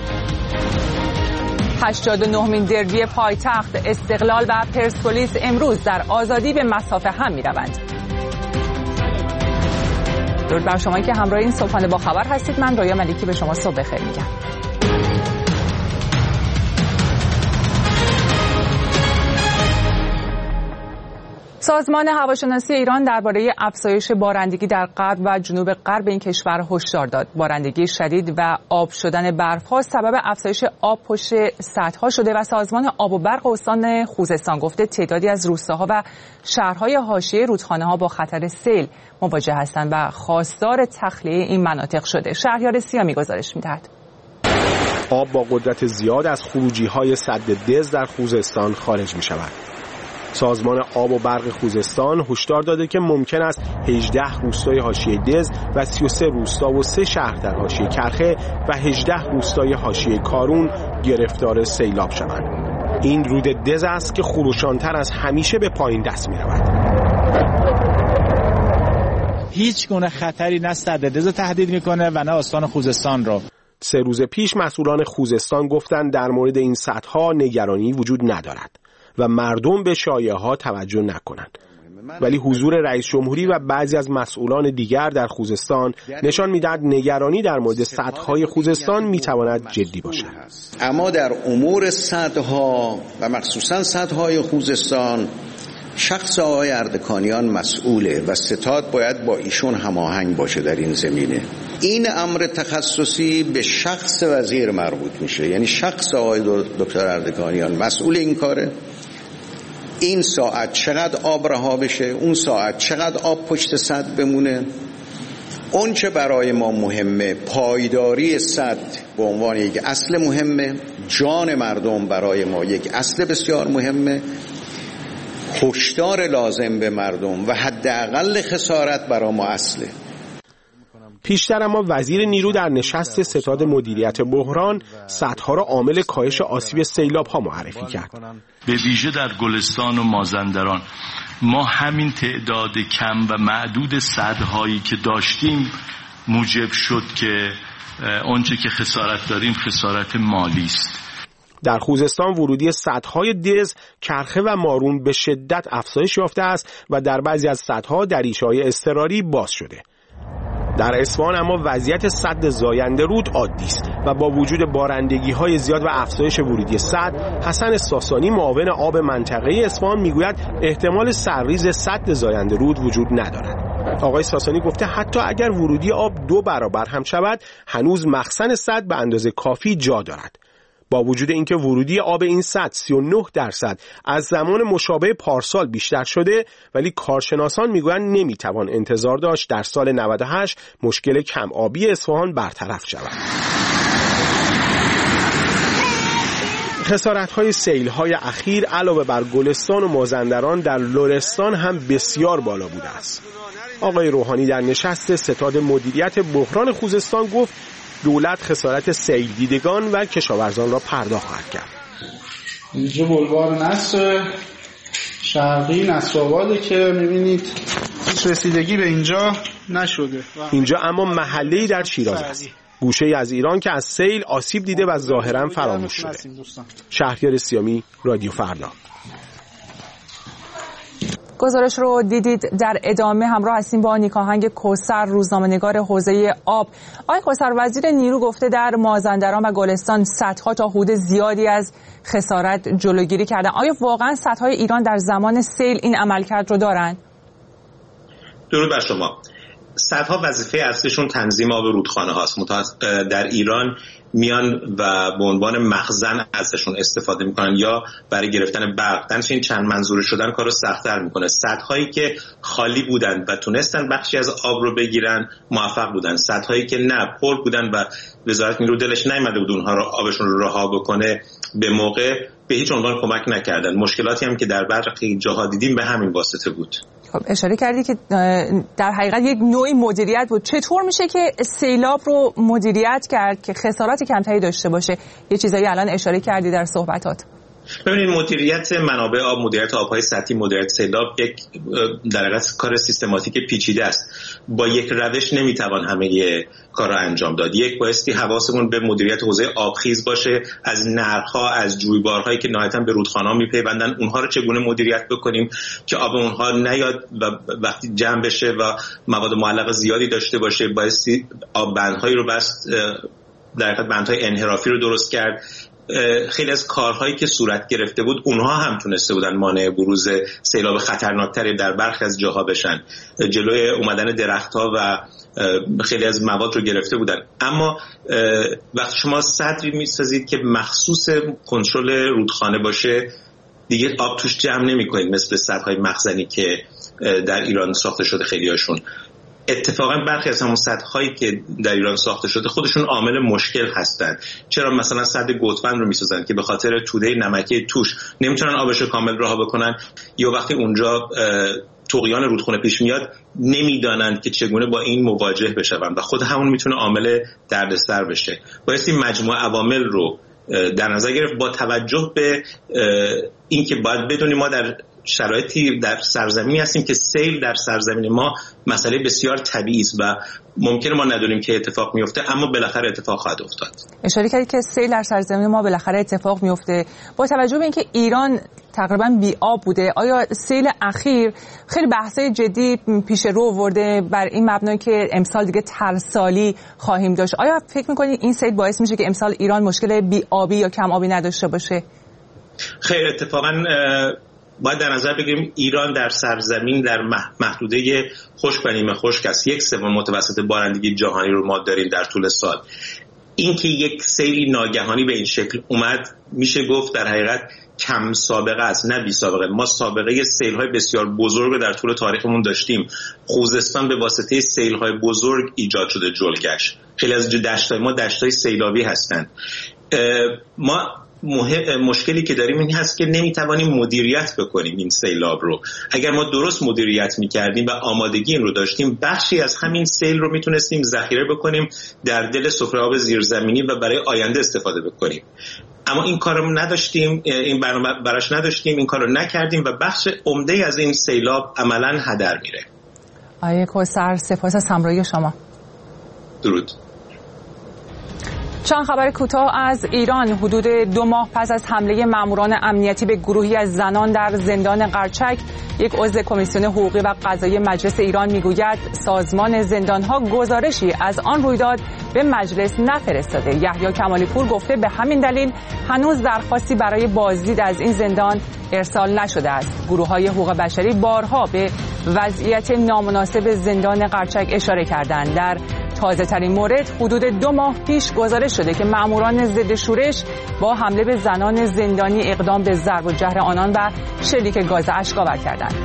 هشتاد و نهمین دربی پایتخت، استقلال و پرسپولیس امروز در آزادی به مصاف هم می روند. درود بر شما که همراه این صبحانه با خبر هستید. من رویا ملیکی به شما صبح بخیر میگم. سازمان هواشناسی ایران درباره افزایش بارندگی در غرب و جنوب غرب این کشور هشدار داد. بارندگی شدید و آب شدن برف‌ها سبب افزایش آب پشت سدها شده و سازمان آب و برق استان خوزستان گفته تعدادی از روستاها و شهرهای حاشیه رودخانه‌ها با خطر سیل مواجه هستند و خواستار تخلیه این مناطق شده. شهریار سیامی گزارش می‌دهد. آب با قدرت زیاد از خروجی‌های سد دز در خوزستان خارج می‌شود. سازمان آب و برق خوزستان هشدار داده که ممکن است هجده روستای حاشیه دز و سی و سه روستا و سه شهر در حاشیه کرخه و هجده روستای حاشیه کارون گرفتار سیلاب شوند. این رود دز است که خروشان‌تر از همیشه به پایین دست می‌رود. هیچ گونه خطری نه سد دز رو تهدید می‌کنه و نه استان خوزستان رو. سه روز پیش مسئولان خوزستان گفتند در مورد این سدها نگرانی وجود ندارد و مردم به شایعه‌ها توجه نکنند. ولی حضور رئیس جمهوری و بعضی از مسئولان دیگر در خوزستان نشان می‌دهد نگرانی در مورد سدهای خوزستان می‌تواند جدی باشد. اما در امور سدها و مخصوصاً سدهای خوزستان شخص آقای اردکانیان مسئوله و ستاد باید با ایشون هماهنگ باشه در این زمینه. این امر تخصصی به شخص وزیر مربوط میشه، یعنی شخص آقای دکتر اردکانیان مسئول این کاره. این ساعت چقدر آب رها بشه، اون ساعت چقدر آب پشت سد بمونه. اون چه برای ما مهمه پایداری سد به عنوان یک اصل مهمه، جان مردم برای ما یک اصل بسیار مهمه، هشدار لازم به مردم و حداقل خسارت برای ما اصله. پیشتر اما وزیر نیرو در نشست ستاد مدیریت بحران سدها را عامل کاهش آسیب سیلاب ها معرفی کرد. به ویژه در گلستان و مازندران ما همین تعداد کم و معدود سدهایی که داشتیم موجب شد که آنچه که خسارت داریم خسارت مالی است. در خوزستان ورودی سدهای دز، کرخه و مارون به شدت افزایش یافته است و در بعضی از سدها دریچه‌های اضطراری باز شده. در اصفهان اما وضعیت سد زاینده رود عادی است و با وجود بارندگی‌های زیاد و افزایش ورودی سد، حسن ساسانی معاون آب منطقه اصفهان میگوید احتمال سرریز سد زاینده رود وجود ندارد. آقای ساسانی گفته حتی اگر ورودی آب دو برابر هم شود، هنوز مخزن سد به اندازه کافی جا دارد. با وجود اینکه ورودی آب این سد سی و نه درصد از زمان مشابه پارسال بیشتر شده، ولی کارشناسان میگویند نمیتوان انتظار داشت در سال نود و هشت مشکل کم آبی اصفهان برطرف شود. خسارت‌های سیل‌های اخیر علاوه بر گلستان و مازندران در لرستان هم بسیار بالا بوده است. آقای روحانی در نشست ستاد مدیریت بحران خوزستان گفت دولت خسارت سیل دیدگان و کشاورزان را پرداخت خواهد کرد. اینجا بلوار نصر شرقی نصرآباده که می‌بینید هیچ رسیدگی به اینجا نشده. اینجا اما محله‌ای در شیراز است. گوشه‌ای از ایران که از سیل آسیب دیده و ظاهراً فراموش شده. شهریار سیامی، رادیو فردا. گزارش رو دیدید. در ادامه همراه هستیم با نیکاهنگ کوثر، روزنامه‌نگار حوزه آب. آقای کوثر، وزیر نیرو گفته در مازندران و گلستان سدها تا حدود زیادی از خسارت جلوگیری کردن. آیا واقعا سدهای ایران در زمان سیل این عملکرد رو دارند؟ درود بر شما. سدها وظیفه اصلیشون تنظیم آب رودخانه هاست. در ایران میان و به عنوان مخزن ازشون استفاده میکنن یا برای گرفتن برق. درنش این چند منظوره شدن کارو سخت‌تر میکنه. سدهایی که خالی بودن و تونستن بخشی از آب رو بگیرن موفق بودن. سدهایی که نه پر بودن و وزارت نیرو دلش نیامده بود اونها رو آبشون رو رها بکنه به موقع، به هیچ عنوان کمک نکردن. مشکلاتی هم که در برخی جاها دیدیم به همین واسطه بود. خب اشاره کردی که در حقیقت یک نوعی مدیریت بود. چطور میشه که سیلاب رو مدیریت کرد که خسارات کمتری داشته باشه؟ یه چیزایی الان اشاره کردی در صحبتات. ببینید مدیریت منابع آب، مدیریت آب‌های سطحی، مدیریت سیلاب یک در حقیقت کار سیستماتیک پیچیده است. با یک روش نمیتوان همه کار را انجام داد. یک بایستی حواسمون به مدیریت حوزه آبخیز باشه، از نهرها، از جویبارهایی که نهایتاً به رودخانه‌ها میپیوندن اونها رو چگونه مدیریت بکنیم که آب اونها نیاد و وقتی جمع بشه و مواد معلق زیادی داشته باشه. بایستی آب بندهایی رو بست، در حقیقت بندهای انحرافی رو درست کرد. خیلی از کارهایی که صورت گرفته بود اونها هم تونسته بودن مانع بروز سیلاب خطرناکتری در برخی از جاها بشن، جلوی اومدن درختها و خیلی از مواد رو گرفته بودن. اما وقتی شما سدری میسازید که مخصوص کنترل رودخانه باشه دیگه آب توش جمع نمی‌کنید مثل سدهای مخزنی که در ایران ساخته شده خیلی هاشون. اتفاقا برخی از همون سدهایی که در ایران ساخته شده خودشون عامل مشکل هستن. چرا مثلا سد گوتفند رو میسازن که به خاطر توده نمکی توش نمیتونن آبش رو کامل رها بکنن، یا وقتی اونجا طغیان رودخونه پیش میاد نمیدانند که چگونه با این مواجه بشون و خود همون میتونه عامل دردسر بشه. بایستی مجموعه عوامل رو در نظر گرفت با توجه به اینکه باید بدونیم ما در شرایطی در سرزمینی هستیم که سیل در سرزمین ما مسئله بسیار طبیعی است و ممکنه ما ندونیم که اتفاق میفته، اما بالاخره اتفاق خواهد افتاد. اشاره کردید که سیل در سرزمین ما بالاخره اتفاق میفته. با توجه به اینکه ایران تقریبا بی آب بوده، آیا سیل اخیر خیلی بحثای جدی پیش رو آورده بر این مبنای که امسال دیگه ترسالی خواهیم داشت؟ آیا فکر می‌کنید این سیل باعث میشه که امسال ایران مشکل بی آبی یا کم آبی نداشته باشه؟ خیر، اتفاقا باید در نظر بگیریم ایران در سرزمین در محدوده خشک و نیمه خشک است. یک سوم متوسط بارندگی جهانی رو ما داریم در طول سال. اینکه یک سیلی ناگهانی به این شکل اومد میشه گفت در حقیقت کم سابقه است، نه بی سابقه. ما سابقه سیل‌های بسیار بزرگ رو در طول تاریخمون داشتیم. خوزستان به واسطه سیل‌های بزرگ ایجاد شده جلگش. خیلی از دشت‌های ما دشت‌های سیلابی هستند. ما مشکلی که داریم این هست که نمیتوانیم مدیریت بکنیم این سیلاب رو. اگر ما درست مدیریت میکردیم و آمادگی این رو داشتیم، بخشی از همین سیل رو میتونستیم ذخیره بکنیم در دل سفره آب زیرزمینی و برای آینده استفاده بکنیم. اما این کار رو نداشتیم، این برنامه براش نداشتیم، این کار رو نکردیم و بخش عمده از این سیلاب عملاً هدر میره. آقای کوثر، سپاس از همراهی شما. درود. چند خبر کوتاه از ایران. حدود دو ماه پس از حمله ماموران امنیتی به گروهی از زنان در زندان قرچک، یک عضو کمیسیون حقوقی و قضایی مجلس ایران میگوید سازمان زندانها گزارشی از آن رویداد به مجلس نفرستاده. یحیی کمالی پور گفته به همین دلیل هنوز درخواستی برای بازدید از این زندان ارسال نشده است. گروه‌های حقوق بشری بارها به وضعیت نامناسب زندان قرچک اشاره کردند. در تازه ترین مورد حدود دو ماه پیش گزارش شده که ماموران ضد شورش با حمله به زنان زندانی اقدام به ضرب و جرح آنان و شلیک گاز اشک‌آور کردند.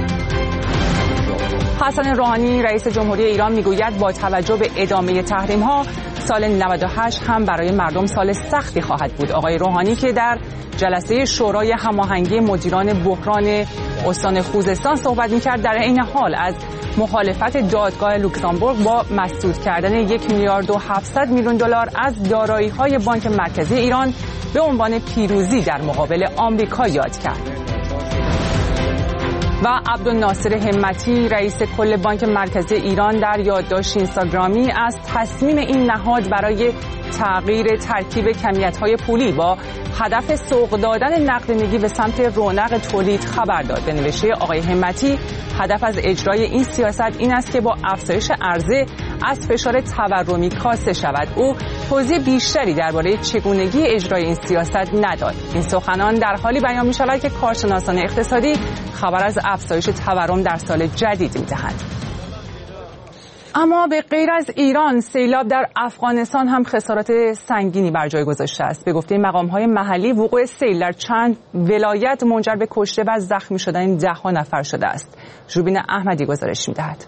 حسن روحانی رئیس جمهوری ایران میگوید با توجه به ادامه تحریم‌ها سال نود و هشت هم برای مردم سال سختی خواهد بود. آقای روحانی که در جلسه شورای هماهنگی مدیران بحران استان خوزستان صحبت می‌کرد، در عین حال از مخالفت دادگاه لوکزامبورگ با مسدود کردن یک میلیارد و هفتصد میلیون دلار از دارایی‌های بانک مرکزی ایران به عنوان پیروزی در مقابل آمریکا یاد کرد. و عبدالناصر همتی رئیس کل بانک مرکزی ایران در یادداشت اینستاگرامی از تصمیم این نهاد برای تغییر ترکیب کمیت‌های پولی با هدف سوق دادن نقدینگی به سمت رونق تولید خبر داد. به نوشته آقای همتی، هدف از اجرای این سیاست این است که با افزایش عرضه از فشار تورمی کاسته شود. او توضیح بیشتری درباره چگونگی اجرای این سیاست نداد. این سخنان در حالی بیان می‌شود که کارشناسان اقتصادی خبر از افزایش تورم در سال جدید می‌دهند. اما به غیر از ایران، سیلاب در افغانستان هم خسارات سنگینی بر جای گذاشته است. به گفته مقام‌های محلی، وقوع سیل در چند ولایت منجر به کشته و زخمی شدن ده‌ها نفر شده است. ژوبین احمدی گزارش می‌دهد.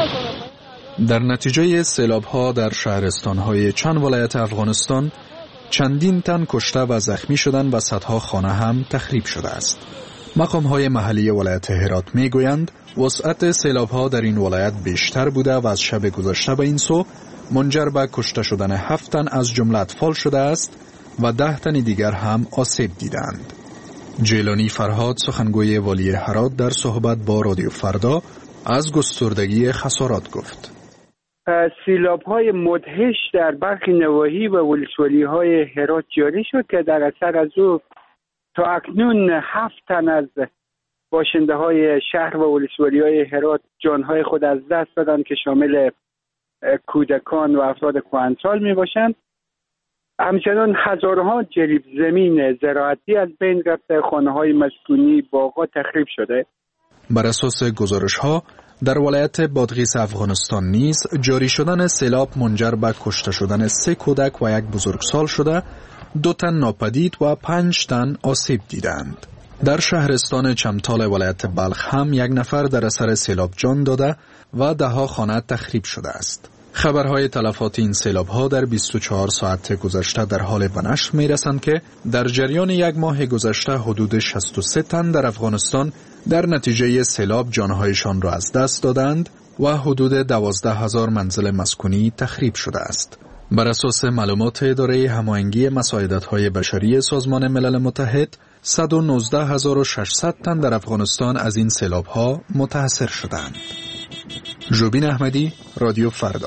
در نتیجه سیلاب‌ها در شهرستان‌های چند ولایت افغانستان، چندین تن کشته و زخمی شدند و صدها خانه هم تخریب شده است. مقام‌های محلی ولایت هرات می‌گویند وسعت سیلاب‌ها در این ولایت بیشتر بوده و از شب گذشته به این سو منجر به کشته شدن هفت تن از جمله اطفال شده است و ده تن دیگر هم آسیب دیدند. جیلانی فرهاد سخنگوی والی هرات در صحبت با رادیو فردا از گستردگی خسارات گفت. سیلاب‌های مدهش در برخی نواحی و ولسوالی‌های هرات جاری شد که در اثر از او تا اکنون هفت تن از باشنده‌های شهر و ولسوالی‌های هرات جانهای خود از دست دادند که شامل کودکان و افراد کهنسال میباشند. همچنان هزارها جریب زمین زراعتی از بین رفته، خانه‌های مسکونی، باغ‌ها تخریب شده. بر اساس گزارش‌ها در ولایت بادغیس افغانستان نیز جاری شدن سیلاب منجر به کشته شدن سه کودک و یک بزرگسال شده، دو تن ناپدید و پنج تن آسیب دیدند. در شهرستان چمتال ولایت بلخ هم یک نفر در اثر سیلاب جان داده و ده ها خانه تخریب شده است. خبرهای تلفات این سیلاب‌ها در بیست و چهار ساعت گذشته در حال به نشر می‌رسند که در جریان یک ماه گذشته حدود شصت و سه تن در افغانستان در نتیجه سیلاب جانهایشان را از دست دادند و حدود دوازده هزار منزل مسکونی تخریب شده است. بر اساس معلومات اداره هماهنگی مساعدت‌های بشری سازمان ملل متحد، صد و نوزده هزار و ششصد تن در افغانستان از این سیلاب‌ها متاثر شدند. ژوبین احمدی، رادیو فردا.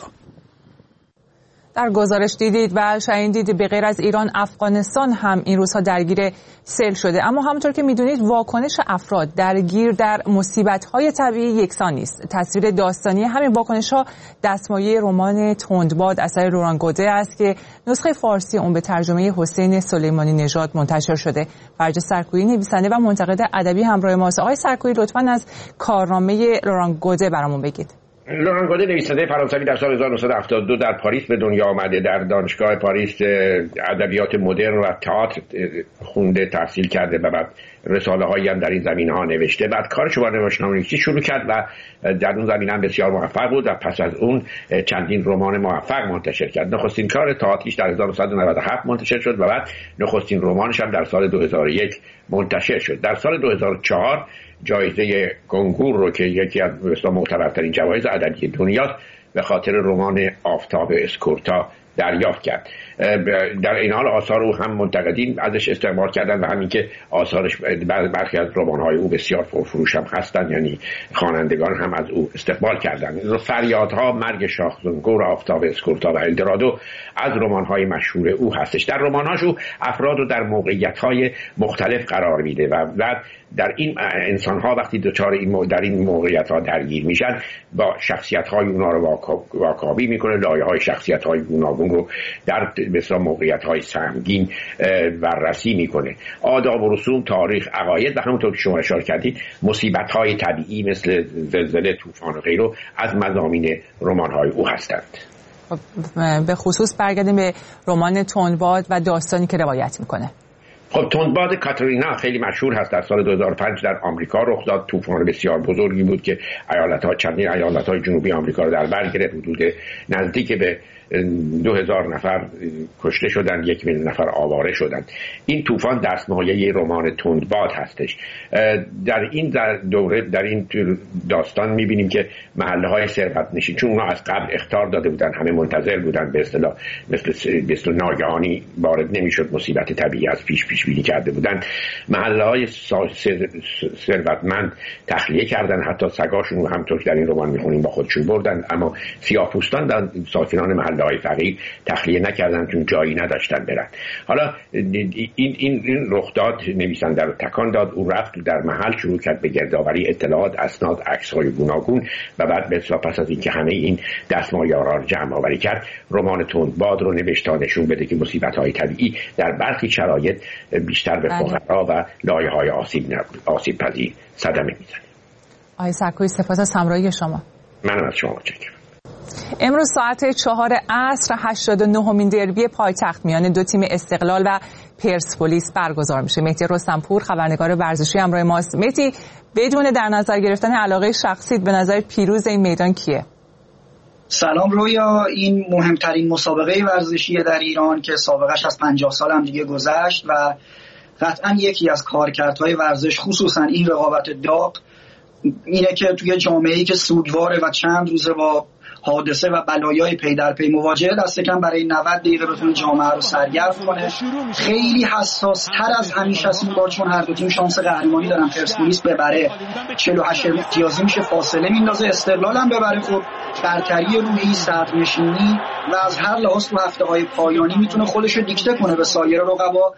در گزارش دیدید و شنیدید به غیر از ایران، افغانستان هم این روزها درگیر سیل شده، اما همونطور که میدونید واکنش افراد درگیر در مصیبت‌های طبیعی یکسان نیست. تصویر داستانی همین واکنش‌ها دستمایه رمان تندباد اثر لوران گوده است که نسخه فارسی اون به ترجمه حسین سلیمانی نژاد منتشر شده. فرج سرکویی نویسنده و منتقد ادبی همراه ماست. آقای سرکویی لطفاً از کارنامه لوران گوده برامون بگید. لوران گوده نویسنده فرانسوی در سال هزار و نهصد و هفتاد و دو در پاریس به دنیا آمده. در دانشگاه پاریس ادبیات مدرن و تئاتر خونده، تحصیل کرده و بعد رساله هایی هم در این زمینه ها نوشته. بعد کارش با نمایشنامه‌نویسی شروع کرد و در اون زمینه هم بسیار موفق بود و پس از اون چندین رمان موفق منتشر کرد. نخستین کار تئاتریش در هزار و نهصد و نود و هفت منتشر شد و بعد نخستین رمانش هم در سال دو هزار و یک منتشر شد. در سال دو هزار و چهار جایزه کنکور رو که یکی از معتبرترین جوایز ادبی دنیاست به خاطر رمان آفتاب اسکورتا دریافت کرد. در این حال آثار او هم منتقدین ازش استقبال کردن و همین که آثارش برخی از رمان‌های او بسیار پرفروش هم هستند، یعنی خوانندگان هم از او استقبال کردند. فریادها، مرگ شاخ زنگور، آفتاب اسکورتا و الدرادو از رمان‌های مشهور او هستش. در رمان‌هاش او افراد رو در موقعیت‌های مختلف قرار میده و در این انسان‌ها وقتی دچار این در این موقعیت‌ها درگیر میشن با شخصیت‌های اونها رو واکاوی میکنه، لایه‌های شخصیت‌های گوناگون رو در مثلا موقعیت‌های سهمگین بررسی میکنه. آداب و رسوم، تاریخ، عقاید و همونطور که شما اشاره کردید مصیبت‌های طبیعی مثل زلزله، طوفان و غیره از مضامین رمان‌های او هستند. به خصوص برگردیم به رمان تندباد و داستانی که روایت میکنه. خب تندباد کاترینا خیلی مشهور هست. در سال دو هزار و پنج در آمریکا رخ داد. طوفان بسیار بزرگی بود که ایالت‌ها چندین ایالت‌های جنوبی آمریکا رو در بر گرفت. حدود نزدیک به دو هزار نفر کشته شدن، یک میلیون نفر آواره شدن. این طوفان دستمایه رمان تندباد هستش. در این در دوره در این داستان می‌بینیم که محله‌های ثروت‌نشین، چون اونا از قبل اخطار داده بودن، همه منتظر بودن به اصطلاح مثل مثل ناگهانی وارد نمی‌شد، مصیبت طبیعی از پیش پیش بینی کرده بودن. محله‌های ثروتمند تخلیه کردن، حتی سگاشون رو همونطور که در این رمان می‌خونیم با خودشون بردن، اما سیاه‌پوستان در ساکنان محله‌های فقیر تخلیه نکردن چون جایی نداشتن برن. حالا این این این رخ داد نویسنده رو تکان داد. او رفت در محل شروع کرد به گردآوری اطلاعات، اسناد، عکس‌های گوناگون و بعد به پس از اینکه همه این دستمایه‌ها رو جمع آوری کرد، رمان تندباد رو نوشت تا نشون بده که مصیبت‌های طبیعی در برخی شرایط بیشتر به فقرا و لایه‌های آسیب آسیب پذیر صدمه میزنه. آقای سرکویی سپاس از همراهی شما. منم از شما متشکرم. امروز ساعت چهار عصر هشتاد و نهمین دربی پایتخت میان دو تیم استقلال و پرسپولیس برگزار میشه. مهدی رستمپور خبرنگار ورزشی همراه ماست. مهدی، بدون در نظر گرفتن علاقه شخصیت به نظر پیروز این میدان کیه؟ سلام رویا. این مهمترین مسابقه ورزشی در ایران که سابقش از پنجاه سال هم دیگه گذشت و قطعا یکی از کارکردهای ورزش خصوصا این رقابت داغ اینه که توی جامعه‌ای که سوگواره و چند روزه با حادثه و بلایای پی در پی مواجهه، دست کم برای نود دقیقه بتونه جامعه رو سرگرم کنه. خیلی حساس تر از همیشه است این بار، چون هر دو تیم شانس قهرمانی دارن. پرسپولیس ببره چهل و هشت امتیازی میشه، فاصله میندازه. استقلال هم ببره خب برتری روحی، صدرنشینی و از هر لحاظ تو هفته‌های پایانی میتونه خودش رو دیکته کنه به سایر رقبا.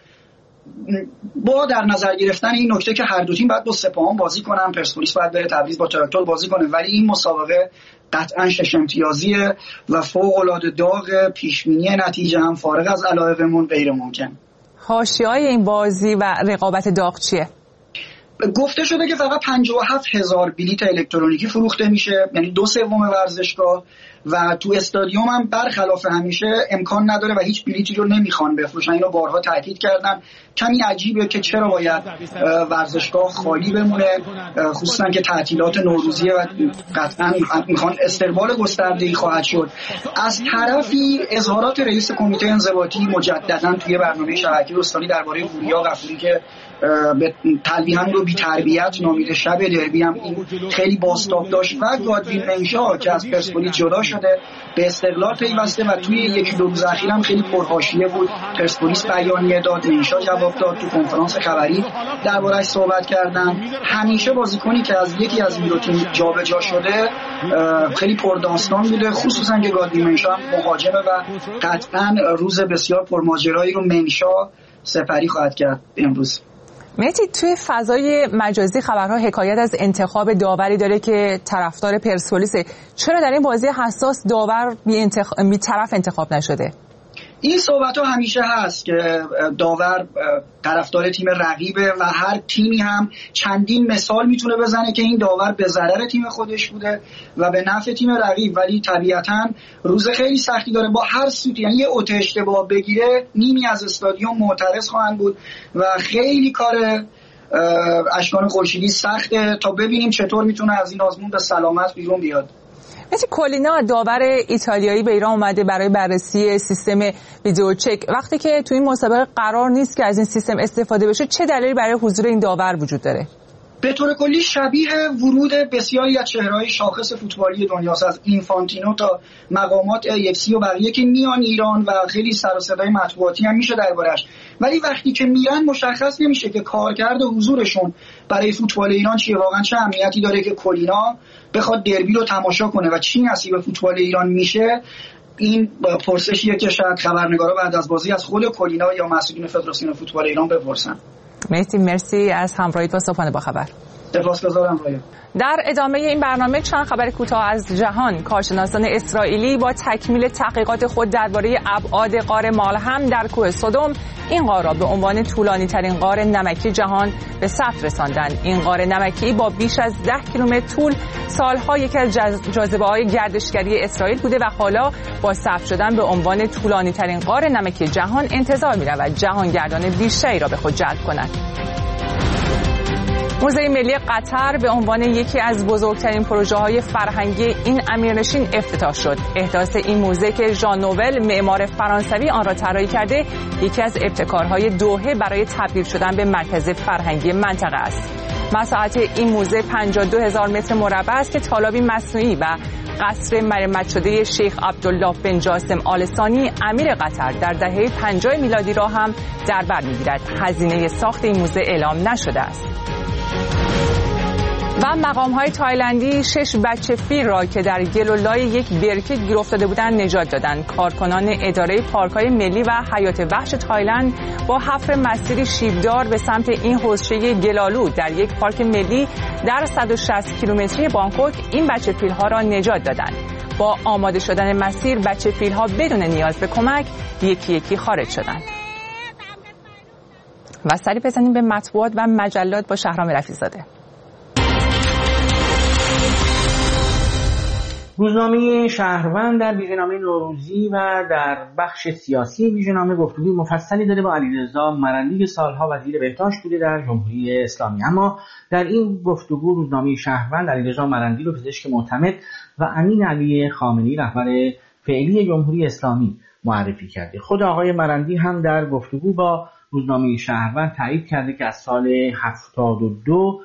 با در نظر گرفتن این نکته که هر دو تیم باید با سپاهان بازی کنن، پرسپولیس باید بره تبریز با تراکتور بازی کنه، ولی این مسابقه قطعا شش امتیازیه و فوق العاده داغ. پیشبینی نتیجه هم فارغ از علایقمون غیر ممکن. حاشیه‌های این بازی و رقابت داغ چیه؟ گفته شده که فقط پنجاه و هفت هزار بلیت الکترونیکی فروخته میشه، یعنی دو سوم ورزشگاه، و تو استادیوم هم برخلاف همیشه امکان نداره و هیچ بلیتی رو نمیخوان بفروشن. اینو بارها تاکید کردن. کمی عجیبه که چرا باید ورزشگاه خالی بمونه، خصوصا که تعطیلات نوروزیه و قطعا میخوان استقبال گسترده‌ای خواهد شد. از طرفی اظهارات رئیس کمیته انضباطی مجددا توی برنامه شبکه استانی درباره پوریا غفوری که به تلویحا رو بی تربیت نامیده، شب دربی هم این خیلی بازتاب داشت، و گادوین منشا که از پرسپولیس جدا شده به استقلال پیوسته و توی یکی دو روز اخیر هم خیلی پرحاشیه بود. پرسپولیس بیانیه داد، منشا جواب داد، تو کنفرانس خبری درباره‌اش صحبت کردن. همیشه بازیکنی که از یکی از این دو تیم جابجا شده خیلی پرداستان بوده، خصوصا که گادوین منشا هم مهاجمه و قطعا روز بسیار پرماجرایی رو منشا سپری خواهد کرد امروز. مهدی، توی فضای مجازی خبرها حکایت از انتخاب داوری داره که طرفدار پرسپولیسه. چرا در این بازی حساس داور بی, انتخ... بی طرف انتخاب نشده؟ این صحبت ها همیشه هست که داور طرفدار تیم رقیبه و هر تیمی هم چندین مثال میتونه بزنه که این داور به ضرر تیم خودش بوده و به نفع تیم رقیب، ولی طبیعتاً روز خیلی سختی داره. با هر سوتی، یعنی یه اوت اشتباه بگیره نیمی از استادیوم معترض خواهند بود و خیلی کار اشکان خورشیدی سخته تا ببینیم چطور میتونه از این آزمون به سلامت بیرون بیاد. مثل کولینا داور ایتالیایی به ایران اومده برای بررسی سیستم ویدیو چک. وقتی که تو این مسابقه قرار نیست که از این سیستم استفاده بشه، چه دلیلی برای حضور این داور وجود داره؟ به طور کلی شبیه ورود بسیاری از چهره‌های شاخص فوتبالی دنیاست، از اینفانتینو تا مقامات ای اف سی و بقیه که میان ایران و خیلی سر و صدای مطبوعاتی هم میشه دربارش، ولی وقتی که میرن مشخص نمیشه که کارکرد و حضورشون برای فوتبال ایران چیه. واقعا چه اهمیتی داره که کولینا بخواد دربی رو تماشا کنه و چی نصیب فوتبال ایران میشه؟ این پرسشیه که شاید خبرنگارا بعد از بازی از خود کولینا یا مسئولین فدراسیون فوتبال ایران بپرسن. مهدی، مرسی از همراهیت با صبحانه با خبر. سپاسگزارم رویا. در ادامه این برنامه چند خبر کوتاه از جهان. کارشناسان اسرائیلی با تکمیل تحقیقات خود درباره ابعاد غار مالهم در کوه سدوم، این غار را به عنوان طولانی ترین غار نمکی جهان به ثبت رساندند. این غار نمکی با بیش از ده کیلومتر طول سالها یکی از جاذبه‌های گردشگری اسرائیل بوده و حالا با ثبت شدن به عنوان طولانی ترین غار نمکی جهان انتظار می‌رود جهانگردان بیشتری را به خود جلب کند. موزه ملی قطر به عنوان یکی از بزرگترین پروژه‌های فرهنگی این امیرنشین افتتاح شد. احداث این موزه که ژان نوول معمار فرانسوی آن را طراحی کرده، یکی از ابتکارهای دوحه برای تبدیل شدن به مرکز فرهنگی منطقه است. مساحت این موزه پنجاه و دو هزار متر مربع است که تالابی مصنوعی و قصر مرمت شده شیخ عبدالله بن جاسم آل ثانی امیر قطر در دهه پنجاه میلادی را هم در بر می‌گیرد. هزینه ساخت این موزه اعلام نشده است. و مقام‌های تایلندی شش بچه فیل را که در گل و لای یک برکه گیر افتاده بودند نجات دادند. کارکنان اداره پارک‌های ملی و حیات وحش تایلند با حفر مسیری شیبدار به سمت این حوضچه گلالود در یک پارک ملی در صد و شصت کیلومتری بانکوک این بچه فیل‌ها را نجات دادند. با آماده شدن مسیر بچه فیل‌ها بدون نیاز به کمک یکی یکی خارج شدند. و سری بزنیم به مطبوعات و مجلات با شهرام رفیع‌زاده. روزنامه شهروند در ویژه‌نامه نوروزی و در بخش سیاسی ویژه‌نامه گفتگوی مفصلی داره با علیرضا مرندی که سالها وزیر بهداشت بوده در جمهوری اسلامی. اما در این گفتگو روزنامه شهروند علیرضا مرندی رو پزشک معتمد و امین علی خامنه‌ای رهبر فعلی جمهوری اسلامی معرفی کرده. خود آقای مرندی هم در گفتگو با روزنامه شهروند تایید کرده که از سال هفتاد و دو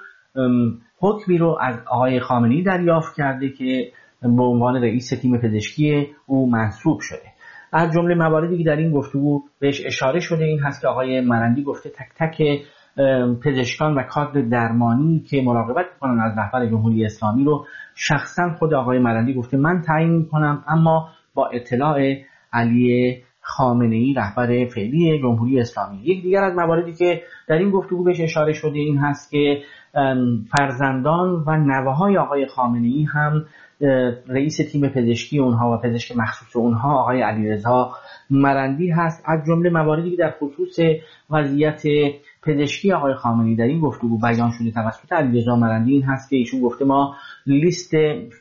حکمی رو از آقای خامنه‌ای دریافت کرده که به عنوان رئیس تیم پزشکی او منصوب شده. از جمله مواردی که در این گفتگو بهش اشاره شده این هست که آقای مرندی گفته تک تک پزشکان و کادر درمانی که مراقبت می‌کنن از رهبر جمهوری اسلامی رو شخصا خود آقای مرندی گفته من تعیین می‌کنم، اما با اطلاع علی خامنه‌ای رهبر فعلی جمهوری اسلامی. یک دیگر از مواردی که در این گفتگو بهش اشاره شده این هست که فرزندان و نوه‌های آقای خامنه‌ای هم رئیس تیم پزشکی اونها و پزشک مخصوص اونها آقای علیرضا مرندی هست. از جمله مواردی که در خصوص وضعیت پزشکی آقای خامنه‌ای در این گفتگو بیان شده توسط علیرضا مرندی این هست که ایشون گفته ما لیست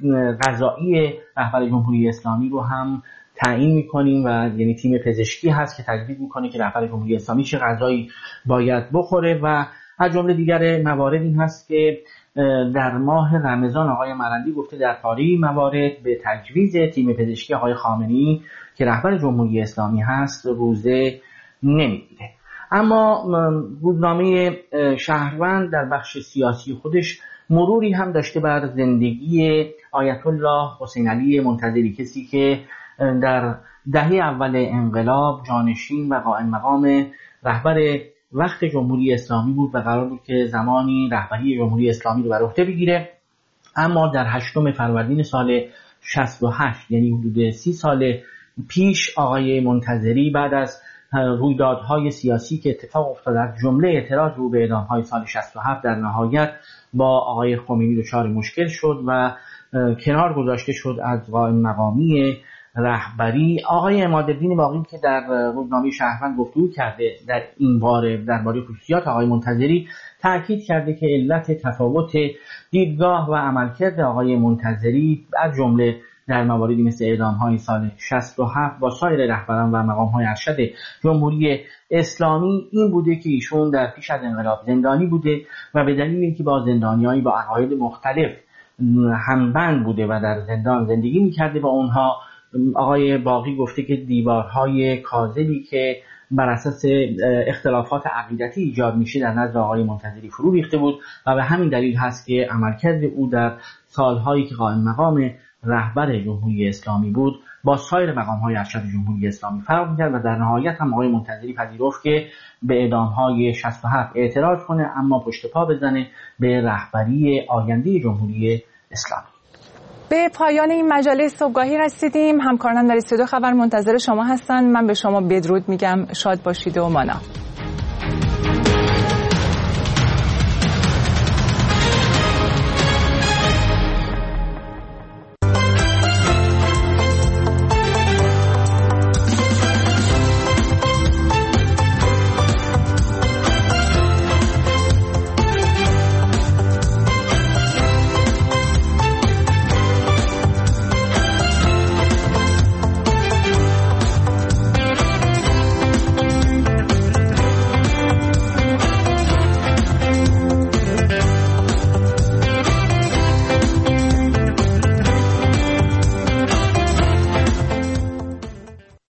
غذایی رهبر جمهوری اسلامی رو هم تعیین می‌کنیم و یعنی تیم پزشکی هست که تجویز می‌کنه که رهبر جمهوری اسلامی چه غذایی باید بخوره. و از جمله دیگر موارد این هست که در ماه رمضان آقای مرندی گفته در پاره موارد به تجویز تیم پزشکی آقای خامنه‌ای که رهبر جمهوری اسلامی هست روزه نمیگیره. اما روزنامه شهروند در بخش سیاسی خودش مروری هم داشته بر زندگی آیت الله حسین علی منتظری، کسی که در دهه اول انقلاب جانشین و قائم مقام رهبر وقت جمهوری اسلامی بود و قرار بود که زمانی رهبری جمهوری اسلامی رو بر عهده بگیره، اما در هشتم فروردین سال شصت و هشت یعنی حدود سی سال پیش آقای منتظری بعد از رویدادهای سیاسی که اتفاق افتاد از جمله اعتراض رو به اعدام‌های سال شصت و هفت در نهایت با آقای خمینی دچار مشکل شد و کنار گذاشته شد از قائم مقامی رهبری. آقای عمادالدین باقی که در روزنامه شهروند گفتگو کرده در این باره درباره خصوصیات آقای منتظری تاکید کرده که علت تفاوت دیدگاه و عملکرد آقای منتظری از جمله در مواردی مثل اعدام‌های سال شصت و هفت با سایر رهبران و مقام‌های ارشد جمهوری اسلامی این بوده که ایشون در پیش از انقلاب زندانی بوده و به دلیل اینکه با زندانیانی با عقاید مختلف همبند بوده و در زندان زندگی می‌کرده با اونها، آقای باقی گفته که دیوارهای کاذبی که بر اساس اختلافات عقیدتی ایجاد میشه در نزد آقای منتظری فرو ریخته بود و به همین دلیل هست که عملکرد او در سالهایی که قائم مقام رهبر جمهوری اسلامی بود با سایر مقام‌های ارشد جمهوری اسلامی فرق می‌کرد و در نهایت هم آقای منتظری پذیرفت که به اعدام‌های شصت و هفت اعتراض کنه اما پشت پا بزنه به رهبری آینده جمهوری اسلامی. به پایان این مجله صبحگاهی رسیدیم. همکارانم در استودیو خبر منتظر شما هستند. من به شما بدرود میگم. شاد باشید و مانا.